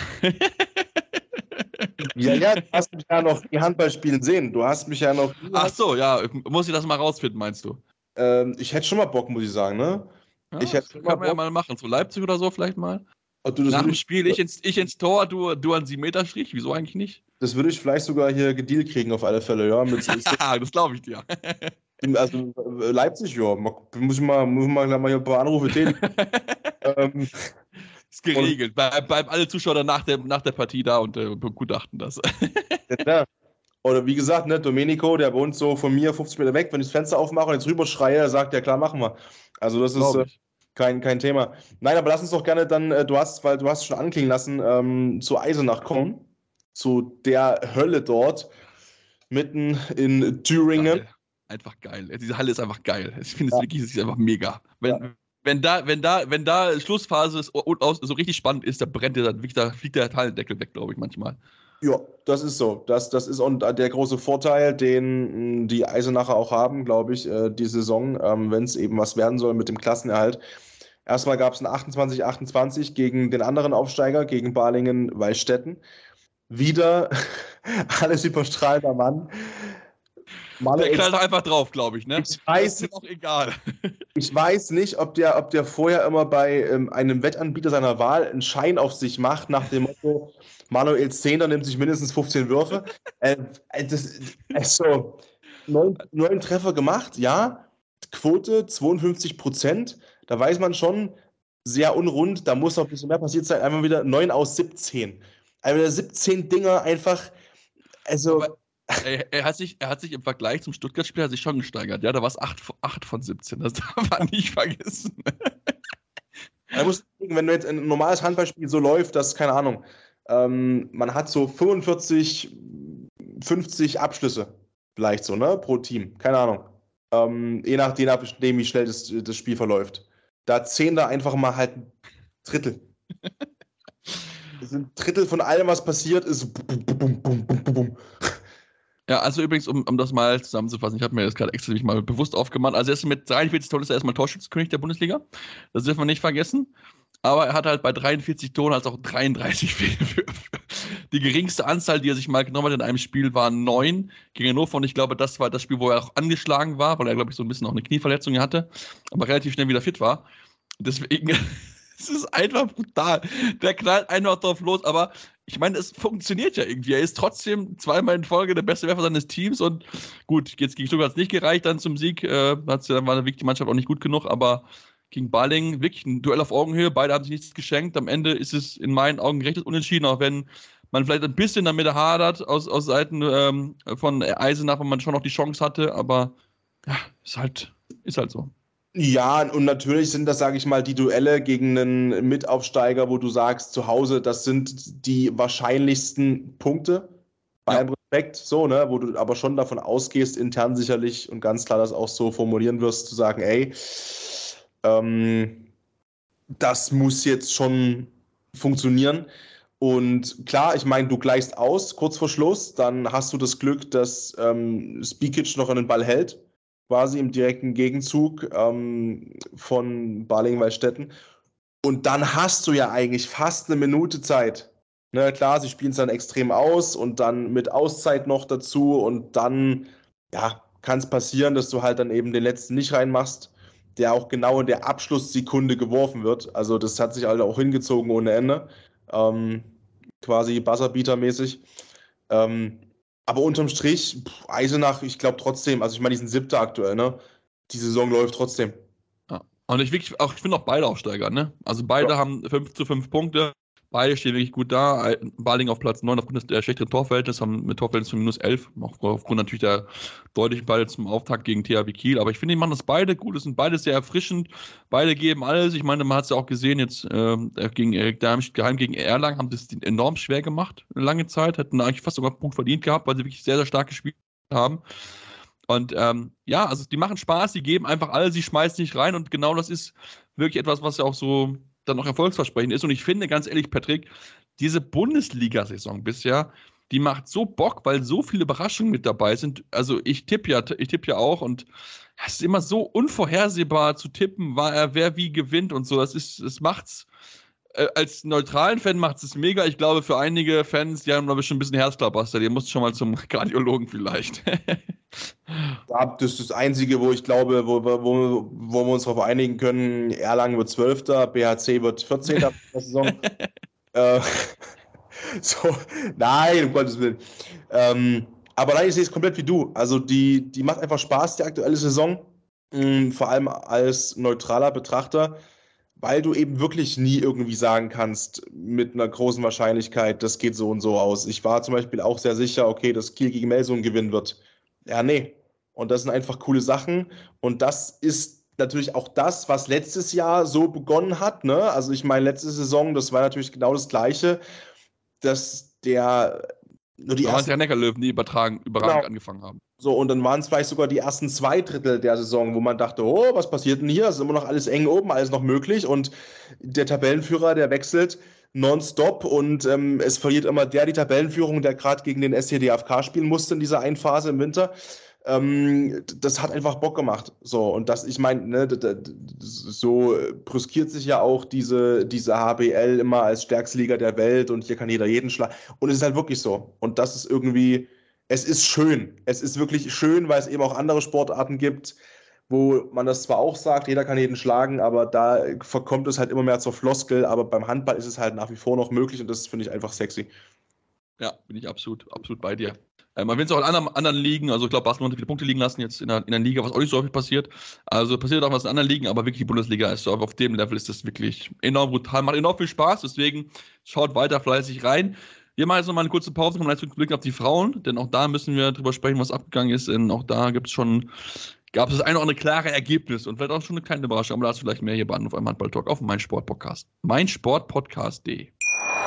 Ja, ja, du hast mich ja noch die Handballspielen sehen. Du hast mich ja noch... Ach so, ja, muss ich das mal rausfinden, meinst du? Ähm, ich hätte schon mal Bock, muss ich sagen, ne? Ja, ich hätte das kann man ja mal machen. So Leipzig oder so vielleicht mal. Du, Nach dem Spiel ich ins, ich ins Tor, du, du an sieben Meter Strich. Wieso eigentlich nicht? Das würde ich vielleicht sogar hier gedealt kriegen auf alle Fälle, ja. Mit, das glaube ich dir. Also Leipzig, ja. Muss ich mal, muss ich mal, mal hier ein paar Anrufe tätigen. ähm, Ist geregelt. Bleib, bleiben alle Zuschauer nach der, nach der Partie da und äh, begutachten das. Ja, klar. Oder wie gesagt, ne, Domenico, der wohnt so von mir fünfzig Meter weg. Wenn ich das Fenster aufmache und jetzt rüber schreie, er sagt, ja klar, machen wir. Also das ist äh, kein, kein Thema. Nein, aber lass uns doch gerne dann, äh, du hast, weil du hast schon anklingen lassen, ähm, zu Eisenach kommen. Zu der Hölle dort, mitten in Thüringen. Geil. Einfach geil. Diese Halle ist einfach geil. Ich finde es Ja. wirklich, es ist einfach mega. Wenn, Ja. wenn, da, wenn, da, wenn da Schlussphase ist und aus, so richtig spannend ist, da brennt der, dann wirklich, da fliegt der Hallendeckel weg, glaube ich, manchmal. Ja, das ist so. Das, das ist und der große Vorteil, den mh, die Eisenacher auch haben, glaube ich, äh, die Saison, ähm, wenn es eben was werden soll mit dem Klassenerhalt. Erstmal gab es ein achtundzwanzig achtundzwanzig gegen den anderen Aufsteiger, gegen Balingen-Wallstätten. Wieder alles überstrahlender Mann. Manuel Der knallt einfach drauf, glaube ich, ne? Ich weiß, Das ist auch egal. ich weiß nicht, ob der, ob der vorher immer bei ähm, einem Wettanbieter seiner Wahl einen Schein auf sich macht, nach dem Motto, Manuel Zehner nimmt sich mindestens fünfzehn Würfe. Äh, das, also, neun, neun Treffer gemacht, ja. Quote zweiundfünfzig Prozent. Da weiß man schon, sehr unrund, da muss noch ein bisschen mehr passiert sein. Einmal wieder neun aus siebzehn. Einmal wieder siebzehn Dinger einfach, also... Aber er, er, hat sich, er hat sich im Vergleich zum Stuttgart-Spiel hat sich schon gesteigert. Ja, da war es acht von siebzehn. Das darf man nicht vergessen. Man muss denken, wenn du jetzt ein normales Handballspiel so läuft, dass, keine Ahnung, ähm, man hat so fünfundvierzig, fünfzig Abschlüsse, vielleicht so, ne, pro Team. Keine Ahnung. Ähm, je nachdem, nachdem, wie schnell das, das Spiel verläuft. Da zehn da einfach mal halt ein Drittel. Das sind Drittel von allem, was passiert, ist bum, bum, bum, bum, bum, bum. Ja, also übrigens, um, um das mal zusammenzufassen, ich habe mir das gerade extra nämlich mal bewusst aufgemacht. Also er ist mit dreiundvierzig Toren ist er erstmal Torschützenkönig der Bundesliga. Das dürfen wir nicht vergessen. Aber er hat halt bei dreiundvierzig Toren halt auch dreiunddreißig Fehlwürfe. Die geringste Anzahl, die er sich mal genommen hat in einem Spiel, waren neun gegen Hannover. Und ich glaube, das war das Spiel, wo er auch angeschlagen war, weil er, glaube ich, so ein bisschen auch eine Knieverletzung hatte, aber relativ schnell wieder fit war. Deswegen, es ist einfach brutal. Der knallt einfach drauf los, aber ich meine, es funktioniert ja irgendwie. Er ist trotzdem zweimal in Folge der beste Werfer seines Teams und gut, jetzt gegen Stuttgart hat es nicht gereicht dann zum Sieg. Äh, hat's, dann war die Mannschaft auch nicht gut genug, aber gegen Balingen wirklich ein Duell auf Augenhöhe. Beide haben sich nichts geschenkt. Am Ende ist es in meinen Augen gerechtes Unentschieden, auch wenn man vielleicht ein bisschen damit hadert aus, aus Seiten ähm, von Eisenach, wenn man schon noch die Chance hatte, aber ja, ist halt, ist halt so. Ja, und natürlich sind das, sage ich mal, die Duelle gegen einen Mitaufsteiger, wo du sagst, zu Hause, das sind die wahrscheinlichsten Punkte. Bei Ja. allem Respekt, so, ne, wo du aber schon davon ausgehst, intern sicherlich und ganz klar das auch so formulieren wirst, zu sagen, ey, ähm, das muss jetzt schon funktionieren. Und klar, ich meine, du gleichst aus kurz vor Schluss, dann hast du das Glück, dass ähm, Spikic noch einen Ball hält, quasi im direkten Gegenzug ähm, von Balingen-Wallstätten. Und dann hast du ja eigentlich fast eine Minute Zeit. Ne, klar, sie spielen es dann extrem aus und dann mit Auszeit noch dazu und dann, ja, kann es passieren, dass du halt dann eben den letzten nicht reinmachst, der auch genau in der Abschlusssekunde geworfen wird. Also das hat sich halt auch hingezogen ohne Ende. Ähm, quasi Buzzerbeater-mäßig. Ähm, aber unterm Strich, pff, Eisenach, ich glaube trotzdem, also ich meine, die sind Siebter aktuell, ne? Die Saison läuft trotzdem. Ja. Und ich, wirklich, auch, ich finde auch beide Aufsteiger, ne? Also beide Ja. haben fünf zu fünf Punkte. Beide stehen wirklich gut da. Balingen auf Platz neun aufgrund des schlechteren Torverhältnisses, haben mit Torverhältnis von minus elf, auch aufgrund natürlich der deutlichen Beide zum Auftakt gegen T H W Kiel. Aber ich finde, die machen das beide gut, es sind beide sehr erfrischend, beide geben alles. Ich meine, man hat es ja auch gesehen, jetzt ähm, gegen Erik Darmstadt, geheim gegen Erlangen, haben das enorm schwer gemacht, eine lange Zeit, hätten eigentlich fast sogar einen Punkt verdient gehabt, weil sie wirklich sehr, sehr stark gespielt haben. Und ähm, ja, also die machen Spaß, die geben einfach alles, sie schmeißen nicht rein und genau das ist wirklich etwas, was ja auch so dann noch erfolgsversprechend ist. Und ich finde, ganz ehrlich, Patrick, diese Bundesliga-Saison bisher, die macht so Bock, weil so viele Überraschungen mit dabei sind. Also ich tippe ja, ich tippe ja auch und es ist immer so unvorhersehbar zu tippen, wer, wer wie gewinnt und so. Das ist, das macht's. Äh, als neutralen Fan macht es mega. Ich glaube, für einige Fans, die haben, glaube ich, schon ein bisschen Herzklabaster. Die musst schon mal zum Kardiologen vielleicht. Ja, das ist das Einzige, wo ich glaube, wo, wo, wo wir uns darauf einigen können, Erlangen wird Zwölfter, B H C wird vierzehnter der Saison. äh, so, nein, um Gottes Willen. Ähm, aber nein, ich sehe es komplett wie du. Also die, die macht einfach Spaß, die aktuelle Saison. Mhm, vor allem als neutraler Betrachter, weil du eben wirklich nie irgendwie sagen kannst mit einer großen Wahrscheinlichkeit, das geht so und so aus. Ich war zum Beispiel auch sehr sicher, okay, dass Kiel gegen Melsungen gewinnen wird. Ja, nee. Und das sind einfach coole Sachen. Und das ist natürlich auch das, was letztes Jahr so begonnen hat. Ne? Also ich meine, letzte Saison, das war natürlich genau das Gleiche, dass der nur die da waren es ersten, ja Neckarlöwen, die übertragen, überragend Genau. angefangen haben. so, und dann waren es vielleicht sogar die ersten zwei Drittel der Saison, wo man dachte, oh, was passiert denn hier? Es ist immer noch alles eng oben, alles noch möglich. Und der Tabellenführer, der wechselt nonstop und ähm, es verliert immer der die Tabellenführung, der gerade gegen den S C D F K spielen musste in dieser einen Phase im Winter. Ähm, das hat einfach Bock gemacht. So, und das, ich meine, ne, d- d- d- so brüskiert sich ja auch diese, diese H B L immer als stärkste Liga der Welt und hier kann jeder jeden schlagen. Und es ist halt wirklich so. Und das ist irgendwie, es ist schön. Es ist wirklich schön, weil es eben auch andere Sportarten gibt, wo man das zwar auch sagt, jeder kann jeden schlagen, aber da verkommt es halt immer mehr zur Floskel. Aber beim Handball ist es halt nach wie vor noch möglich und das finde ich einfach sexy. Ja, bin ich absolut, absolut bei dir. Äh, man will es auch in anderen, anderen Ligen, also ich glaube, Barcelona hat viele Punkte liegen lassen jetzt in der, in der Liga, was auch nicht so häufig passiert. Also passiert auch was in anderen Ligen, aber wirklich die Bundesliga ist so, auf dem Level ist das wirklich enorm brutal, macht enorm viel Spaß, deswegen schaut weiter fleißig rein. Wir machen jetzt nochmal eine kurze Pause, kommen gleich zurück auf die Frauen, denn auch da müssen wir drüber sprechen, was abgegangen ist, denn auch da gibt es schon, gab es das eine oder andere klare Ergebnis und vielleicht auch schon eine kleine Überraschung, aber da ist vielleicht mehr hier bei Anruf am Handball-Talk auf mein Sport-Podcast. mein Sport-Podcast punkt de.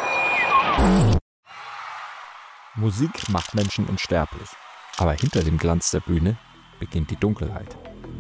Musik macht Menschen unsterblich. Aber hinter dem Glanz der Bühne beginnt die Dunkelheit.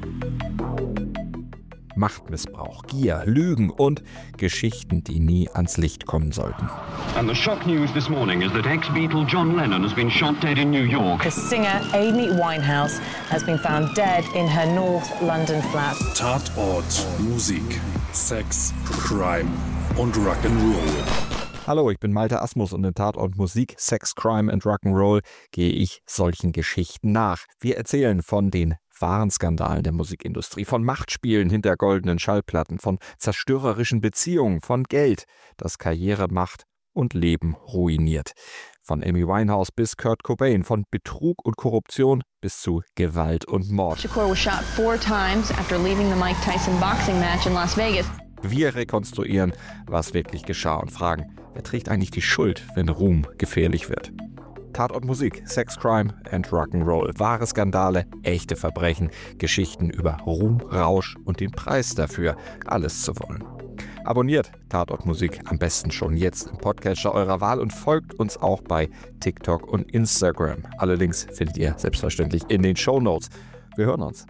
Machtmissbrauch, Gier, Lügen und Geschichten, die nie ans Licht kommen sollten. And the shock news this morning is that ex-Beatle John Lennon has been shot dead in New York. The singer Amy Winehouse has been found dead in her North London flat. Tatort Musik, Sex, Crime und Rock'n'Roll. Hallo, ich bin Malte Asmus und in Tatort Musik, Sex, Crime and Rock'n'Roll gehe ich solchen Geschichten nach. Wir erzählen von den wahren Skandalen der Musikindustrie, von Machtspielen hinter goldenen Schallplatten, von zerstörerischen Beziehungen, von Geld, das Karriere macht und Leben ruiniert. Von Amy Winehouse bis Kurt Cobain, von Betrug und Korruption bis zu Gewalt und Mord. Shakur was shot four times after leaving the Mike Tyson boxing match in Las Vegas. Wir rekonstruieren, was wirklich geschah und fragen, wer trägt eigentlich die Schuld, wenn Ruhm gefährlich wird? Tatort Musik, Sex, Crime and Rock'n'Roll. Wahre Skandale, echte Verbrechen, Geschichten über Ruhm, Rausch und den Preis dafür, alles zu wollen. Abonniert Tatort Musik am besten schon jetzt im Podcatcher eurer Wahl und folgt uns auch bei TikTok und Instagram. Alle Links findet ihr selbstverständlich in den Shownotes. Wir hören uns.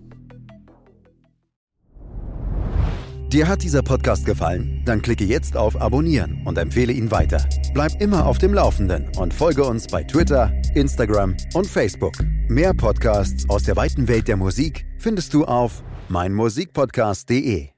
Dir hat dieser Podcast gefallen? Dann klicke jetzt auf Abonnieren und empfehle ihn weiter. Bleib immer auf dem Laufenden und folge uns bei Twitter, Instagram und Facebook. Mehr Podcasts aus der weiten Welt der Musik findest du auf mein musikpodcast punkt de.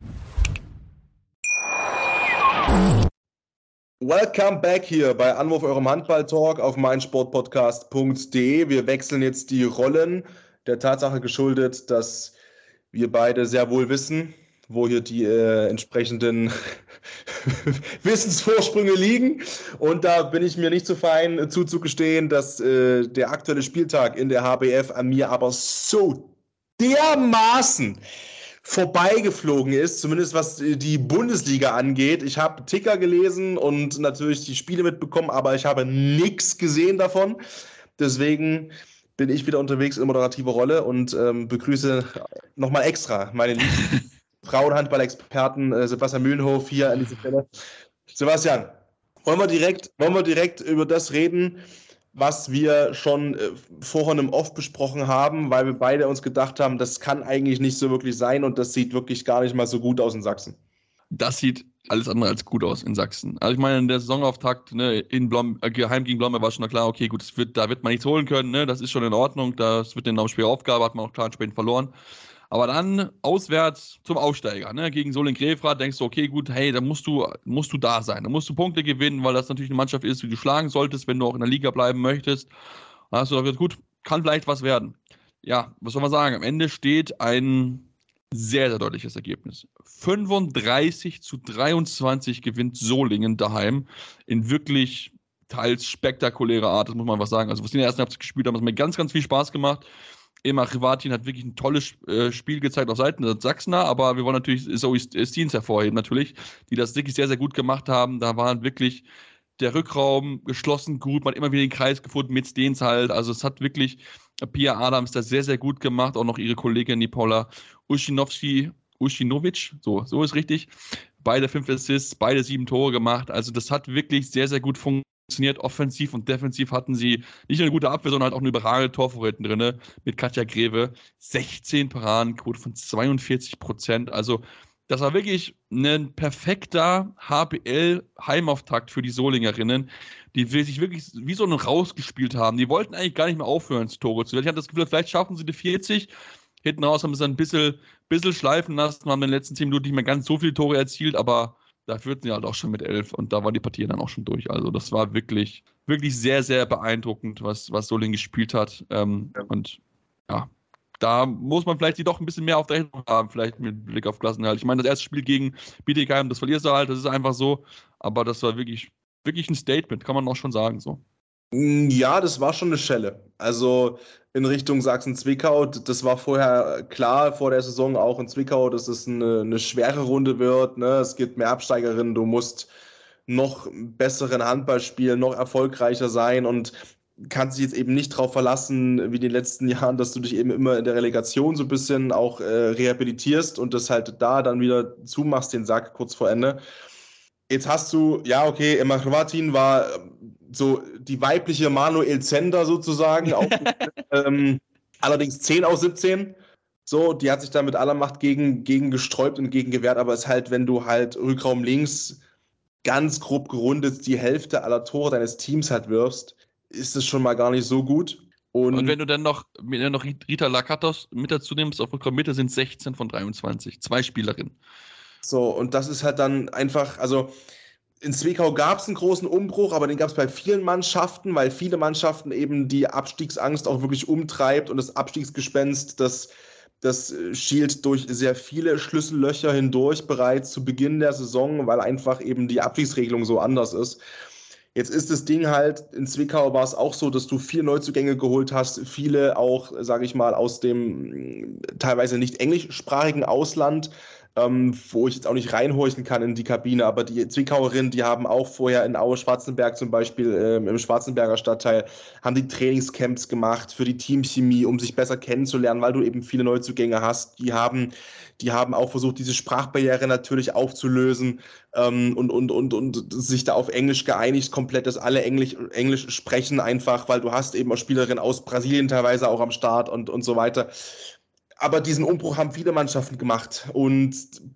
Welcome back hier bei Anruf eurem Handball-Talk auf mein Sportpodcast punkt de. Wir wechseln jetzt die Rollen, der Tatsache geschuldet, dass wir beide sehr wohl wissen, wo hier die äh, entsprechenden Wissensvorsprünge liegen. Und da bin ich mir nicht zu fein äh, zuzugestehen, dass äh, der aktuelle Spieltag in der H B F an mir aber so dermaßen vorbeigeflogen ist, zumindest was die Bundesliga angeht. Ich habe Ticker gelesen und natürlich die Spiele mitbekommen, aber ich habe nichts gesehen davon. Deswegen bin ich wieder unterwegs in moderativer Rolle und ähm, begrüße nochmal extra meine lieben Frauenhandball-Experten äh, Sebastian Mühlenhof hier an dieser Stelle. Sebastian, wollen wir direkt, wollen wir direkt über das reden, was wir schon äh, vorher im Off besprochen haben, weil wir beide uns gedacht haben, das kann eigentlich nicht so wirklich sein und das sieht wirklich gar nicht mal so gut aus in Sachsen. Das sieht alles andere als gut aus in Sachsen. Also ich meine, in der Saisonauftakt, ne, in Blom, äh, heim gegen Blomberg war schon klar, okay, gut, das wird, da wird man nichts holen können, ne, das ist schon in Ordnung, das wird eine schwere Aufgabe, hat man auch klar entsprechend verloren. Aber dann auswärts zum Aufsteiger, ne, gegen Solingen-Grefrath, denkst du, okay, gut, hey, da musst du, musst du da sein. Da musst du Punkte gewinnen, weil das natürlich eine Mannschaft ist, die du schlagen solltest, wenn du auch in der Liga bleiben möchtest. Da hast du gesagt, gut, kann vielleicht was werden. Ja, was soll man sagen? Am Ende steht ein sehr, sehr deutliches Ergebnis. fünfunddreißig zu dreiundzwanzig gewinnt Solingen daheim in wirklich teils spektakulärer Art, das muss man was sagen. Also, was die in der ersten Halbzeit gespielt haben, hat mir ganz, ganz viel Spaß gemacht. Emma Rivatin hat wirklich ein tolles äh, Spiel gezeigt auf Seiten der Sachsener, aber wir wollen natürlich Zoe Steens hervorheben, natürlich, die das wirklich sehr, sehr gut gemacht haben. Da waren wirklich der Rückraum geschlossen gut, man hat immer wieder den Kreis gefunden mit Steens halt. Also es hat wirklich Pia Adams das sehr, sehr gut gemacht. Auch noch ihre Kollegin Nipola Uschinowski, Uschinovic, so, so ist richtig. Beide fünf Assists, beide sieben Tore gemacht. Also das hat wirklich sehr, sehr gut funktioniert. Offensiv und defensiv hatten sie nicht nur eine gute Abwehr, sondern halt auch eine überragende Torvorräten drin mit Katja Greve. sechzehn Paradenquote von zweiundvierzig Prozent. Also das war wirklich ein perfekter H B L-Heimauftakt für die Solingerinnen, die sich wirklich wie so einen rausgespielt haben. Die wollten eigentlich gar nicht mehr aufhören, Tore zu werden. Ich hatte das Gefühl, vielleicht schaffen sie die vierzig. Hinten raus haben sie dann ein bisschen, bisschen schleifen lassen, haben in den letzten zehn Minuten nicht mehr ganz so viele Tore erzielt, aber da führten sie halt auch schon mit elf und da war die Partie dann auch schon durch. Also das war wirklich, wirklich sehr, sehr beeindruckend, was, was Solingen gespielt hat. Ähm, ja. Und ja, da muss man vielleicht die doch ein bisschen mehr auf der Rechnung haben, vielleicht mit Blick auf Klassenerhalt. Ich meine, das erste Spiel gegen Bietigheim, das verlierst du halt, das ist einfach so. Aber das war wirklich, wirklich ein Statement, kann man auch schon sagen. So. Ja, das war schon eine Schelle. Also in Richtung Sachsen-Zwickau, das war vorher klar, vor der Saison auch in Zwickau, dass es eine, eine schwere Runde wird. Ne? Es gibt mehr Absteigerinnen, du musst noch besseren Handball spielen, noch erfolgreicher sein und kannst dich jetzt eben nicht darauf verlassen, wie in den letzten Jahren, dass du dich eben immer in der Relegation so ein bisschen auch äh, rehabilitierst und das halt da dann wieder zumachst, den Sack kurz vor Ende. Jetzt hast du, ja okay, Emma Hrvatin war so die weibliche Manuel Zender sozusagen, auch, ähm, allerdings zehn aus siebzehn. So, die hat sich da mit aller Macht gegen, gegen gesträubt und gegen gewehrt, aber es ist halt, wenn du halt Rückraum links ganz grob gerundet die Hälfte aller Tore deines Teams halt wirfst, ist es schon mal gar nicht so gut. Und, und wenn du dann noch, wenn du noch Rita Lakatos mit dazu nimmst, auf Rückraum Mitte sind sechzehn von dreiundzwanzig, zwei Spielerinnen. So, und das ist halt dann einfach, also in Zwickau gab es einen großen Umbruch, aber den gab es bei vielen Mannschaften, weil viele Mannschaften eben die Abstiegsangst auch wirklich umtreibt und das Abstiegsgespenst, das, das schielt durch sehr viele Schlüssellöcher hindurch bereits zu Beginn der Saison, weil einfach eben die Abstiegsregelung so anders ist. Jetzt ist das Ding halt, in Zwickau war es auch so, dass du viele Neuzugänge geholt hast, viele auch, sage ich mal, aus dem teilweise nicht englischsprachigen Ausland, ähm, wo ich jetzt auch nicht reinhorchen kann in die Kabine, aber die Zwickauerinnen, die haben auch vorher in Aue-Schwarzenberg zum Beispiel, ähm, im Schwarzenberger Stadtteil, haben die Trainingscamps gemacht für die Teamchemie, um sich besser kennenzulernen, weil du eben viele Neuzugänge hast. Die haben, die haben auch versucht, diese Sprachbarriere natürlich aufzulösen ähm, und, und, und, und sich da auf Englisch geeinigt, komplett, dass alle Englisch, Englisch sprechen einfach, weil du hast eben auch Spielerinnen aus Brasilien teilweise auch am Start und, und so weiter. Aber diesen Umbruch haben viele Mannschaften gemacht und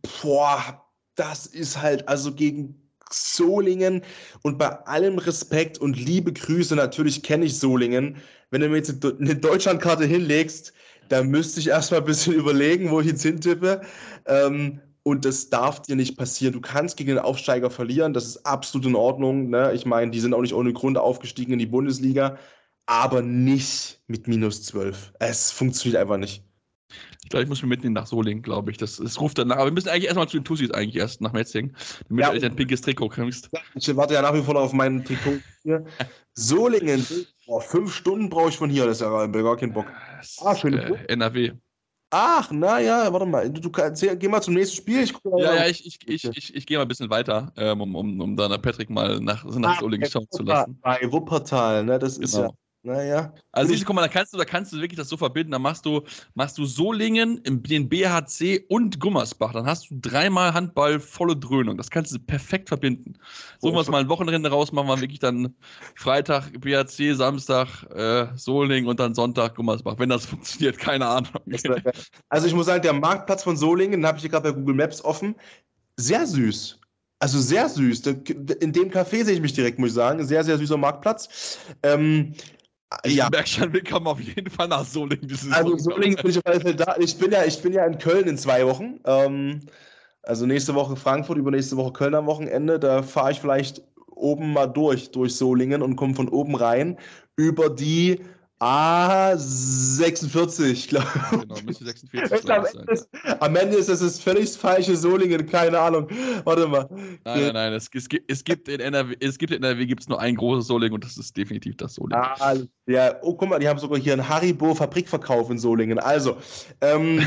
boah, das ist halt also gegen Solingen und bei allem Respekt und liebe Grüße, natürlich kenne ich Solingen, wenn du mir jetzt eine Deutschlandkarte hinlegst, da müsste ich erstmal ein bisschen überlegen, wo ich jetzt hintippe ähm, und das darf dir nicht passieren. Du kannst gegen den Aufsteiger verlieren, das ist absolut in Ordnung, ne? Ich meine, die sind auch nicht ohne Grund aufgestiegen in die Bundesliga, aber nicht mit minus zwölf. Es funktioniert einfach nicht. Ich glaube, ich muss mir mitnehmen nach Solingen, glaube ich. Das, das ruft danach. Aber wir müssen eigentlich erstmal zu den Tussis eigentlich erst nach Metzingen, damit ja, du echt ein pinkes Trikot kriegst. Ich warte ja nach wie vor auf mein Trikot hier. Solingen, oh, fünf Stunden brauche ich von hier, das ist ja gar kein Bock. Ah, schön. Äh, N R W. Ach, naja, warte mal. Du, du kannst, geh mal zum nächsten Spiel. Ich guck mal ja, ja, ich, ich, ich, ich, ich gehe mal ein bisschen weiter, ähm, um, um, um dann Patrick mal nach, nach ah, Solingen schauen zu lassen. Bei Wuppertal, ne? Das ist genau. ja. Naja. Also siehst du, guck mal, da kannst du, da kannst du wirklich das so verbinden, da machst du, machst du Solingen, den B H C und Gummersbach, dann hast du dreimal Handball, volle Dröhnung, das kannst du perfekt verbinden. So wir uns mal ein Wochenende raus, machen wir wirklich dann Freitag B H C, Samstag äh, Solingen und dann Sonntag Gummersbach, wenn das funktioniert, keine Ahnung. Also ich muss sagen, der Marktplatz von Solingen, den habe ich hier gerade bei Google Maps offen, sehr süß. Also sehr süß. In dem Café sehe ich mich direkt, muss ich sagen. Sehr, sehr süßer Marktplatz. Ähm, Ich ja. merke schon, wir kommen auf jeden Fall nach Solingen. Also Solingen bin ich auf jeden Fall da. Ich bin ja, ich bin ja in Köln in zwei Wochen. Ähm, also nächste Woche Frankfurt, übernächste Woche Köln am Wochenende. Da fahre ich vielleicht oben mal durch, durch Solingen und komme von oben rein über die Ah, sechsundvierzig, glaube ich. Genau, müsste sechsundvierzig am, sein. Ende ist, am Ende ist das das völlig falsche Solingen, keine Ahnung. Warte mal. Nein, nein, nein. Es, es, gibt, es gibt in N R W, es gibt in N R W gibt's nur ein großes Solingen und das ist definitiv das Solingen. Ah, ja. Oh, guck mal, die haben sogar hier einen Haribo-Fabrikverkauf in Solingen. Also, ähm,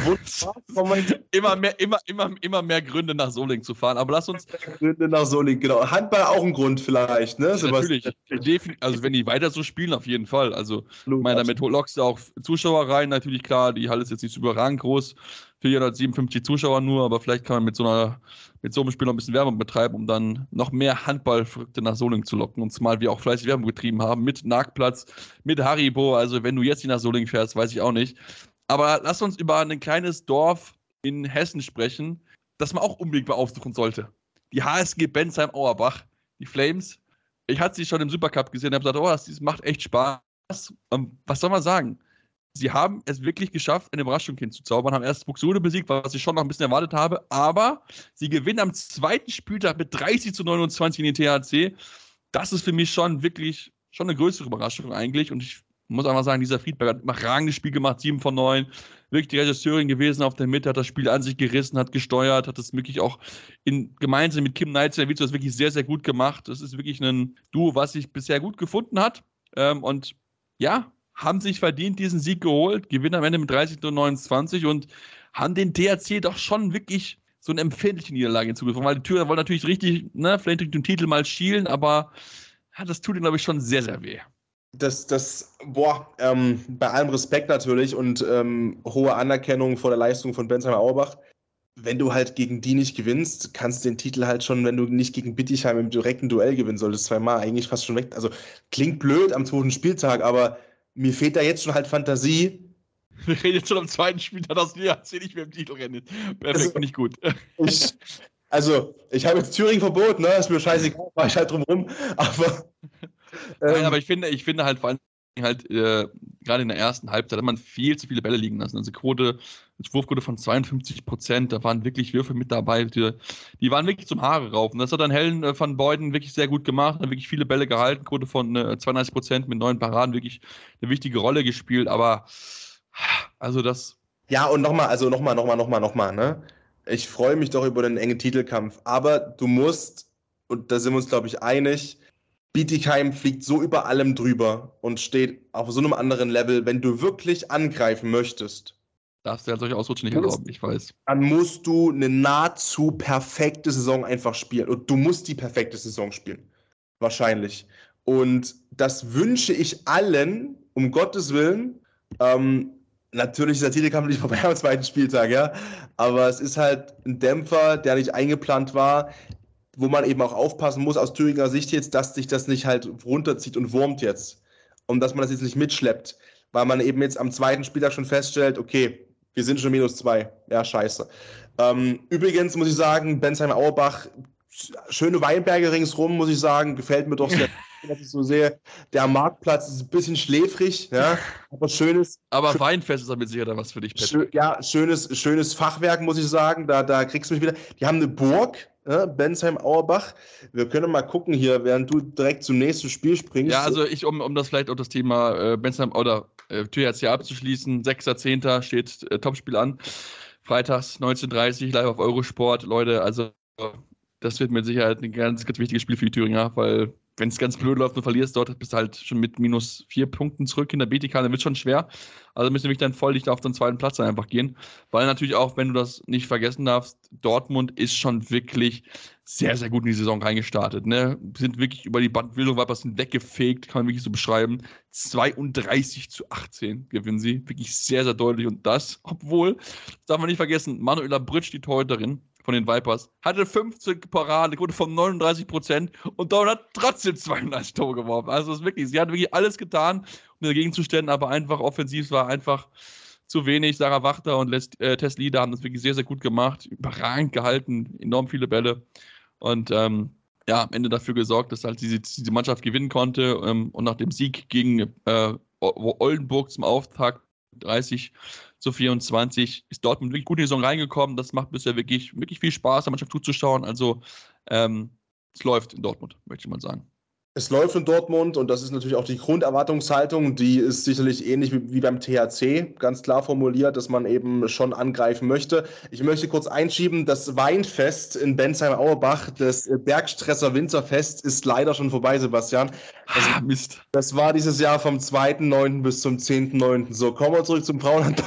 immer, mehr, immer, immer, immer mehr Gründe nach Solingen zu fahren. Aber lass uns. Gründe nach Solingen, genau. Handball auch ein Grund vielleicht, ne? Natürlich. Defin- also, wenn die weiter so spielen, auf jeden Fall. Also, ich meine, damit lockst du auch Zuschauer rein. Natürlich, klar, die Halle ist jetzt nicht so überragend groß. vierhundertsiebenundfünfzig Zuschauer nur, aber vielleicht kann man mit so einer, mit so einem Spiel noch ein bisschen Werbung betreiben, um dann noch mehr Handballverrückte nach Solingen zu locken. Und zumal wir auch fleißig Werbung getrieben haben mit Nagplatz, mit Haribo. Also wenn du jetzt nicht nach Solingen fährst, weiß ich auch nicht. Aber lass uns über ein kleines Dorf in Hessen sprechen, das man auch unbedingt mal aufsuchen sollte. Die H S G Bensheim-Auerbach, die Flames. Ich hatte sie schon im Supercup gesehen und habe gesagt, oh, das macht echt Spaß. Ähm, was soll man sagen? Sie haben es wirklich geschafft, eine Überraschung hinzuzaubern, haben erst Buxtehude besiegt, was ich schon noch ein bisschen erwartet habe, aber sie gewinnen am zweiten Spieltag mit dreißig zu neunundzwanzig in die T H C. Das ist für mich schon wirklich schon eine größere Überraschung eigentlich und ich muss einfach sagen, dieser Friedberg hat ein überragendes Spiel gemacht, sieben von neun, wirklich die Regisseurin gewesen auf der Mitte, hat das Spiel an sich gerissen, hat gesteuert, hat das wirklich auch in, gemeinsam mit Kim Neitzel das wirklich sehr, sehr gut gemacht. Das ist wirklich ein Duo, was sich bisher gut gefunden hat ähm, und ja, haben sich verdient diesen Sieg geholt, gewinnen am Ende mit dreißig zu neunundzwanzig und haben den T H C doch schon wirklich so eine empfindliche Niederlage hinzugefügt, weil die Thüringer wollen natürlich richtig, ne, vielleicht durch den Titel mal schielen, aber ja, das tut ihnen, glaube ich, schon sehr, sehr weh. Das, das, boah, ähm, bei allem Respekt natürlich und ähm, hohe Anerkennung vor der Leistung von Bensheim-Auerbach. Wenn du halt gegen die nicht gewinnst, kannst du den Titel halt schon, wenn du nicht gegen Bietigheim im direkten Duell gewinnen solltest, zweimal eigentlich fast schon weg. Also klingt blöd am zweiten Spieltag, aber mir fehlt da jetzt schon halt Fantasie. Wir reden jetzt schon am zweiten Spieltag, dass wir jetzt nicht mehr im Titel rennen. Perfekt, also, finde ich gut. Ich, also, ich habe jetzt Thüringen verboten, ne? Ist mir scheißegal, war ich halt drum rum. Aber, ähm, Nein, ähm, aber ich finde, ich finde halt vor allem halt, äh, gerade in der ersten Halbzeit hat man viel zu viele Bälle liegen lassen. Also Quote, Wurfquote von zweiundfünfzig Prozent, da waren wirklich Würfe mit dabei, die, die waren wirklich zum Haare raufen. Das hat dann Helen äh, van Beuden wirklich sehr gut gemacht, hat wirklich viele Bälle gehalten, Quote von äh, zweiundneunzig Prozent mit neun Paraden, wirklich eine wichtige Rolle gespielt, aber also das... Ja, und nochmal, also nochmal, nochmal, nochmal, nochmal, ne? Ich freue mich doch über den engen Titelkampf, aber du musst, und da sind wir uns, glaube ich, einig, Bietigheim fliegt so über allem drüber und steht auf so einem anderen Level, wenn du wirklich angreifen möchtest. Darfst du ja solche Ausrutsche nicht erlauben, ich weiß. Dann musst du eine nahezu perfekte Saison einfach spielen. Und du musst die perfekte Saison spielen. Wahrscheinlich. Und das wünsche ich allen, um Gottes Willen. Ähm, natürlich ist der Titelkampf nicht vorbei am zweiten Spieltag, ja. Aber es ist halt ein Dämpfer, der nicht eingeplant war, wo man eben auch aufpassen muss, aus Thüringer Sicht jetzt, dass sich das nicht halt runterzieht und wurmt jetzt. Und dass man das jetzt nicht mitschleppt. Weil man eben jetzt am zweiten Spieltag schon feststellt, okay, wir sind schon minus zwei. Ja, scheiße. Ähm, übrigens muss ich sagen, Bensheim-Auerbach, schöne Weinberge ringsrum, muss ich sagen, gefällt mir doch sehr, was ich so sehe. Der Marktplatz ist ein bisschen schläfrig, ja, aber schönes. Aber schön, Weinfest ist damit sicher dann was für dich, Patrick. Schön, ja, schönes, schönes Fachwerk, muss ich sagen. Da, da kriegst du mich wieder. Die haben eine Burg, ja, Bensheim-Auerbach. Wir können mal gucken hier, während du direkt zum nächsten Spiel springst. Ja, also ich, um, um das vielleicht auch das Thema äh, Bensheim oder äh, T H C abzuschließen, sechster zehnter steht äh, Topspiel an. Freitags neunzehn Uhr dreißig, live auf Eurosport. Leute, also das wird mit Sicherheit ein ganz, ganz wichtiges Spiel für die Thüringer, weil wenn es ganz blöd läuft und verlierst dort, bist du halt schon mit minus vier Punkten zurück in der B T K, dann wird es schon schwer. Also müssen wir dann voll nicht auf den zweiten Platz dann einfach gehen. Weil natürlich auch, wenn du das nicht vergessen darfst, Dortmund ist schon wirklich sehr, sehr gut in die Saison reingestartet. Ne? Sind wirklich über die Bandbildung, Vipers sind weggefegt, kann man wirklich so beschreiben. zweiunddreißig zu achtzehn gewinnen sie. Wirklich sehr, sehr deutlich. Und das, obwohl, das darf man nicht vergessen, Manuela Britsch, die Torhüterin von den Vipers, hatte fünfzehn Paraden, Quote von neununddreißig Prozent und Dortmund hat trotzdem zweiunddreißig Tore geworfen. Also es ist wirklich, sie hat wirklich alles getan, um dagegen zu stellen, aber einfach offensiv war einfach zu wenig. Sarah Wachter und Les, äh, Tess Lieder haben das wirklich sehr, sehr gut gemacht, überragend gehalten, enorm viele Bälle und ähm, ja, am Ende dafür gesorgt, dass halt diese, diese Mannschaft gewinnen konnte ähm, und nach dem Sieg gegen äh, Oldenburg zum Auftakt dreißig zu vierundzwanzig ist Dortmund wirklich gut in die Saison reingekommen. Das macht bisher wirklich, wirklich viel Spaß, der Mannschaft zuzuschauen. Also ähm, es läuft in Dortmund, möchte ich mal sagen. Es läuft in Dortmund und das ist natürlich auch die Grunderwartungshaltung, die ist sicherlich ähnlich wie, wie beim T H C, ganz klar formuliert, dass man eben schon angreifen möchte. Ich möchte kurz einschieben, das Weinfest in Bensheim-Auerbach, das Bergstresser Winterfest, ist leider schon vorbei, Sebastian. Das, ah, Mist. Das war dieses Jahr vom zweiten neunten bis zum zehnten neunten So, kommen wir zurück zum Frauenhandball.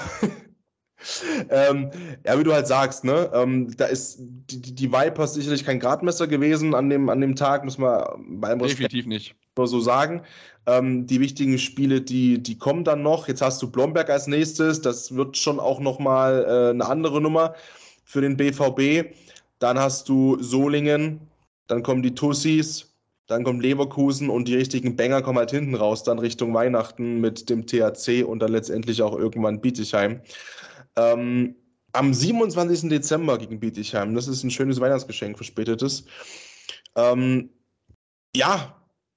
ähm, ja, wie du halt sagst, ne, ähm, da ist die, die Vipers sicherlich kein Gradmesser gewesen an dem, an dem Tag, muss man bei einem Definitiv nicht. Nur so sagen. Ähm, die wichtigen Spiele, die, die kommen dann noch. Jetzt hast du Blomberg als nächstes, das wird schon auch nochmal äh, eine andere Nummer für den B V B. Dann hast du Solingen, dann kommen die Tussis, dann kommt Leverkusen und die richtigen Banger kommen halt hinten raus, dann Richtung Weihnachten mit dem T H C und dann letztendlich auch irgendwann Bietigheim. Ähm, am siebenundzwanzigsten Dezember gegen Bietigheim. Das ist ein schönes Weihnachtsgeschenk, verspätetes. Ähm, ja,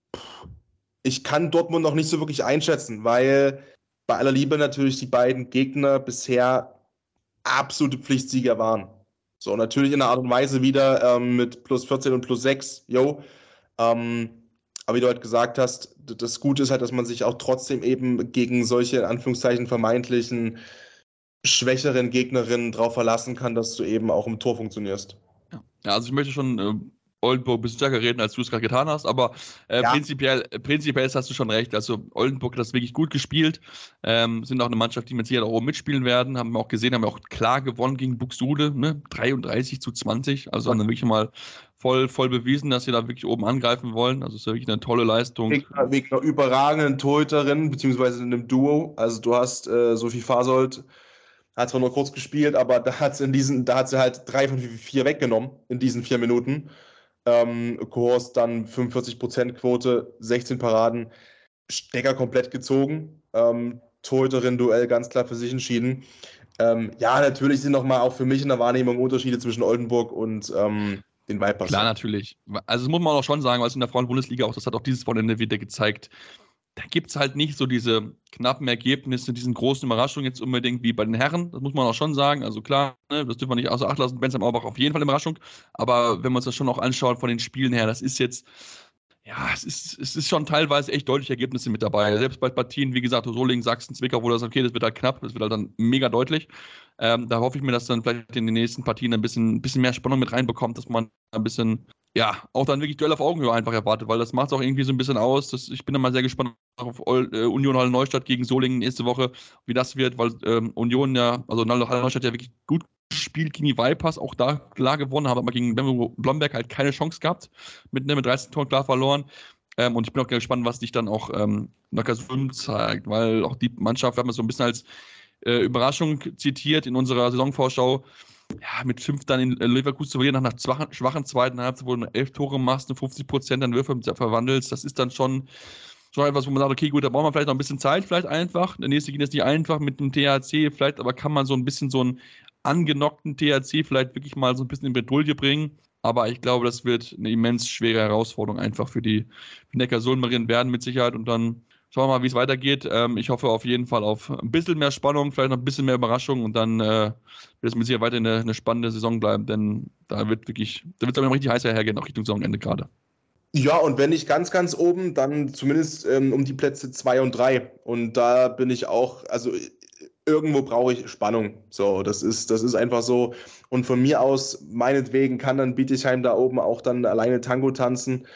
ich kann Dortmund noch nicht so wirklich einschätzen, weil bei aller Liebe natürlich die beiden Gegner bisher absolute Pflichtsieger waren. So, natürlich in einer Art und Weise wieder ähm, mit plus vierzehn und plus sechs, yo. Ähm, aber wie du halt gesagt hast, das Gute ist halt, dass man sich auch trotzdem eben gegen solche, in Anführungszeichen, vermeintlichen schwächeren Gegnerinnen darauf verlassen kann, dass du eben auch im Tor funktionierst. Ja, also ich möchte schon äh, Oldenburg ein bisschen stärker reden, als du es gerade getan hast, aber äh, Ja. prinzipiell, prinzipiell hast du schon recht. Also Oldenburg hat das wirklich gut gespielt, ähm, sind auch eine Mannschaft, die mit Sicherheit auch oben mitspielen werden, haben wir auch gesehen, haben wir auch klar gewonnen gegen Buxtehude, ne? dreiunddreißig zu zwanzig, also haben dann wirklich mal voll, voll bewiesen, dass sie da wirklich oben angreifen wollen. Also es ist ja wirklich eine tolle Leistung. Wegen einer, wegen einer überragenden Torhüterin, beziehungsweise in einem Duo. Also du hast äh, Sophie Fasold, hat zwar nur kurz gespielt, aber da hat sie in diesen, da hat sie halt drei von vier weggenommen in diesen vier Minuten. Ähm, Kohorst dann fünfundvierzig Prozent Quote, sechzehn Paraden, Stecker komplett gezogen. Ähm, Torhüterin-Duell ganz klar für sich entschieden. Ähm, ja, natürlich sind nochmal auch für mich in der Wahrnehmung Unterschiede zwischen Oldenburg und ähm, den Vipers. Klar, natürlich. Also das muss man auch schon sagen, weil es in der Frauen-Bundesliga auch, das hat auch dieses Wochenende wieder gezeigt, da gibt es halt nicht so diese knappen Ergebnisse, diesen großen Überraschungen jetzt unbedingt wie bei den Herren. Das muss man auch schon sagen. Also klar, ne, das dürfen wir nicht außer Acht lassen. Bensheim-Auerbach auf jeden Fall eine Überraschung. Aber wenn man uns das schon auch anschaut von den Spielen her, das ist jetzt, ja, es ist, es ist schon teilweise echt deutliche Ergebnisse mit dabei. Selbst bei Partien, wie gesagt, Solingen, Sachsen, Zwickau, wo das okay, das wird halt knapp, das wird halt dann mega deutlich. Ähm, da hoffe ich mir, dass dann vielleicht in den nächsten Partien ein bisschen, bisschen mehr Spannung mit reinbekommt, dass man ein bisschen, ja, auch dann wirklich Duell auf Augenhöhe einfach erwartet, weil das macht es auch irgendwie so ein bisschen aus. Das, ich bin da mal sehr gespannt auf äh, Union Halle Neustadt gegen Solingen nächste Woche, wie das wird, weil ähm, Union ja, also Halle Neustadt ja wirklich gut gespielt gegen die Vipers, auch da klar gewonnen, haben aber gegen Blomberg halt keine Chance gehabt, mit, mit dreizehn Toren klar verloren. Ähm, und ich bin auch gespannt, was sich dann auch ähm, Neckarsulm zeigt, weil auch die Mannschaft, wir haben es so ein bisschen als äh, Überraschung zitiert in unserer Saisonvorschau, ja, mit fünf dann in Leverkusen zu verlieren, nach einer schwachen, schwachen zweiten Halbzeit, wo du elf Tore machst, eine fünfzig Prozent an Würfe verwandelst, das ist dann schon, schon etwas, wo man sagt, okay, gut, da braucht man vielleicht noch ein bisschen Zeit, vielleicht einfach. Der nächste geht jetzt nicht einfach mit dem T H C, vielleicht, aber kann man so ein bisschen so einen angenockten T H C vielleicht wirklich mal so ein bisschen in Bredouille bringen. Aber ich glaube, das wird eine immens schwere Herausforderung einfach für die Neckarsulmerinnen werden mit Sicherheit. Und dann schauen wir mal, wie es weitergeht. Ähm, ich hoffe auf jeden Fall auf ein bisschen mehr Spannung, vielleicht noch ein bisschen mehr Überraschung. Und dann äh, wird es mit Sicherheit weiter eine, eine spannende Saison bleiben. Denn da wird wirklich, da wird es richtig heiß hergehen, auch Richtung Saisonende gerade. Ja, und wenn nicht ganz, ganz oben, dann zumindest ähm, um die Plätze zwei und drei. Und da bin ich auch, also irgendwo brauche ich Spannung. So, das ist, das ist einfach so. Und von mir aus, meinetwegen, kann dann Bietigheim da oben auch dann alleine Tango tanzen.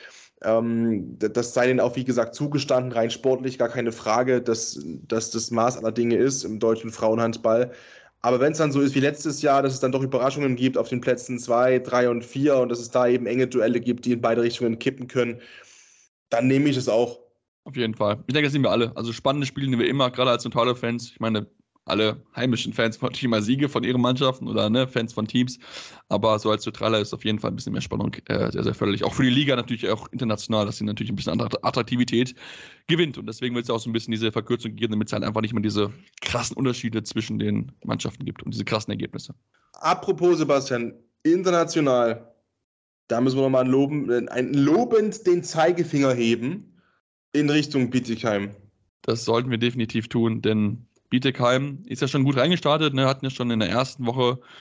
Ähm, das sei denen auch, wie gesagt, zugestanden, rein sportlich, gar keine Frage, dass, dass das Maß aller Dinge ist im deutschen Frauenhandball. Aber wenn es dann so ist wie letztes Jahr, dass es dann doch Überraschungen gibt auf den Plätzen zwei, drei und vier und dass es da eben enge Duelle gibt, die in beide Richtungen kippen können, dann nehme ich es auch. Auf jeden Fall. Ich denke, das sehen wir alle. Also spannende Spiele nehmen wir immer, gerade als neutrale Fans. Ich meine, alle heimischen Fans von immer Siege von ihren Mannschaften oder ne, Fans von Teams. Aber so als Neutraler ist auf jeden Fall ein bisschen mehr Spannung äh, sehr, sehr förderlich. Auch für die Liga natürlich auch international, dass sie natürlich ein bisschen andere Attraktivität gewinnt. Und deswegen wird es auch so ein bisschen diese Verkürzung geben, damit es halt einfach nicht mehr diese krassen Unterschiede zwischen den Mannschaften gibt und diese krassen Ergebnisse. Apropos, Sebastian, international, da müssen wir nochmal ein, Loben, ein lobend den Zeigefinger heben in Richtung Bietigheim. Das sollten wir definitiv tun, denn Bietigheim ist ja schon gut reingestartet, ne, hatten ja schon in der ersten Woche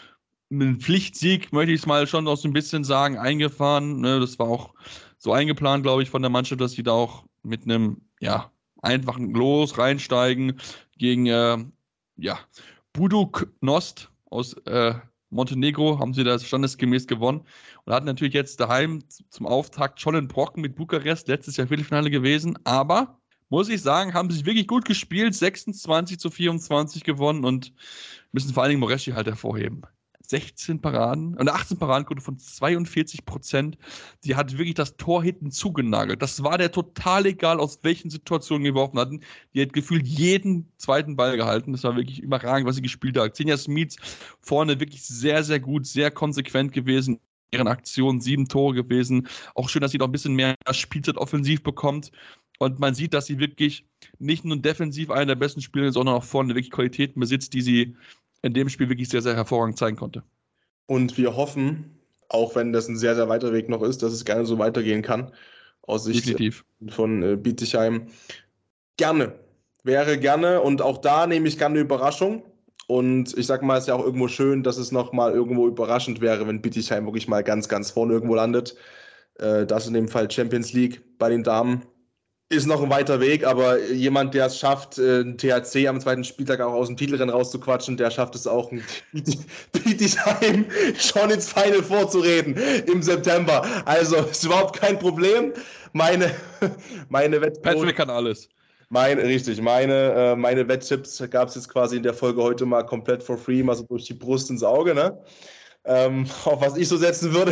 einen Pflichtsieg, möchte ich es mal schon noch so ein bisschen sagen, eingefahren. Ne? Das war auch so eingeplant, glaube ich, von der Mannschaft, dass sie da auch mit einem, ja, einfachen Los reinsteigen gegen, äh, ja, Budućnost aus äh, Montenegro, haben sie das standesgemäß gewonnen und hatten natürlich jetzt daheim zum Auftakt schon einen Brocken mit Bukarest, letztes Jahr Viertelfinale gewesen, aber muss ich sagen, haben sich wirklich gut gespielt, sechsundzwanzig zu vierundzwanzig gewonnen und müssen vor allen Dingen Moreschi halt hervorheben. sechzehn Paraden, eine achtzehn Paradenquote von zweiundvierzig Prozent. Die hat wirklich das Tor hinten zugenagelt. Das war der total egal, aus welchen Situationen geworfen hatten. Die hat gefühlt jeden zweiten Ball gehalten. Das war wirklich überragend, was sie gespielt hat. Xenia Smits vorne wirklich sehr, sehr gut, sehr konsequent gewesen. Ihren Aktionen sieben Tore gewesen. Auch schön, dass sie noch ein bisschen mehr Spielzeit offensiv bekommt. Und man sieht, dass sie wirklich nicht nur defensiv einer der besten Spieler ist, sondern auch vorne wirklich Qualitäten besitzt, die sie in dem Spiel wirklich sehr, sehr hervorragend zeigen konnte. Und wir hoffen, auch wenn das ein sehr, sehr weiter Weg noch ist, dass es gerne so weitergehen kann. Aus Sicht Definitiv. von äh, Bietigheim. Gerne. Wäre gerne. Und auch da nehme ich gerne eine Überraschung. Und ich sag mal, es ist ja auch irgendwo schön, dass es nochmal irgendwo überraschend wäre, wenn Bietigheim wirklich mal ganz, ganz vorne irgendwo landet. Äh, das in dem Fall Champions League bei den Damen. Ist noch ein weiter Weg, aber jemand, der es schafft, einen T H C am zweiten Spieltag auch aus dem Titelrennen rauszuquatschen, der schafft es auch, Bietigheim schon ins Final vorzureden im September. Also ist überhaupt kein Problem. Meine, meine Wettquote. Patrick kann alles. Mein, richtig, meine, äh, meine Wetttipps gab es jetzt quasi in der Folge heute mal komplett for free, mal so durch die Brust ins Auge, ne? Ähm, auf was ich so setzen würde.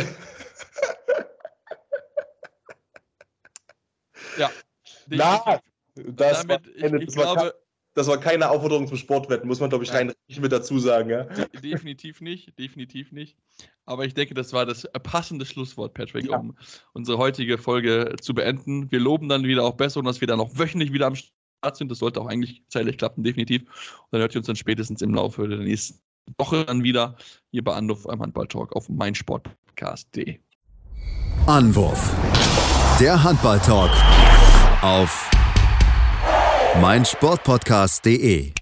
Ja. Na, das, Damit, war keine, ich, ich das, war glaube, ke- das war keine Aufforderung zum Sportwetten, muss man, glaube ich, rein mit dazu sagen. Ja? De- definitiv nicht, definitiv nicht. Aber ich denke, das war das passende Schlusswort, Patrick, Ja. um unsere heutige Folge zu beenden. Wir loben dann wieder auch besser und dass wir dann auch wöchentlich wieder am Start sind. Das sollte auch eigentlich zeitlich klappen, definitiv. Und dann hört ihr uns dann spätestens im Laufe der nächsten Woche dann wieder hier bei Anruf beim Handball-Talk auf meinsportpodcast punkt de. Anwurf. Der Handball-Talk auf meinsportpodcast punkt de.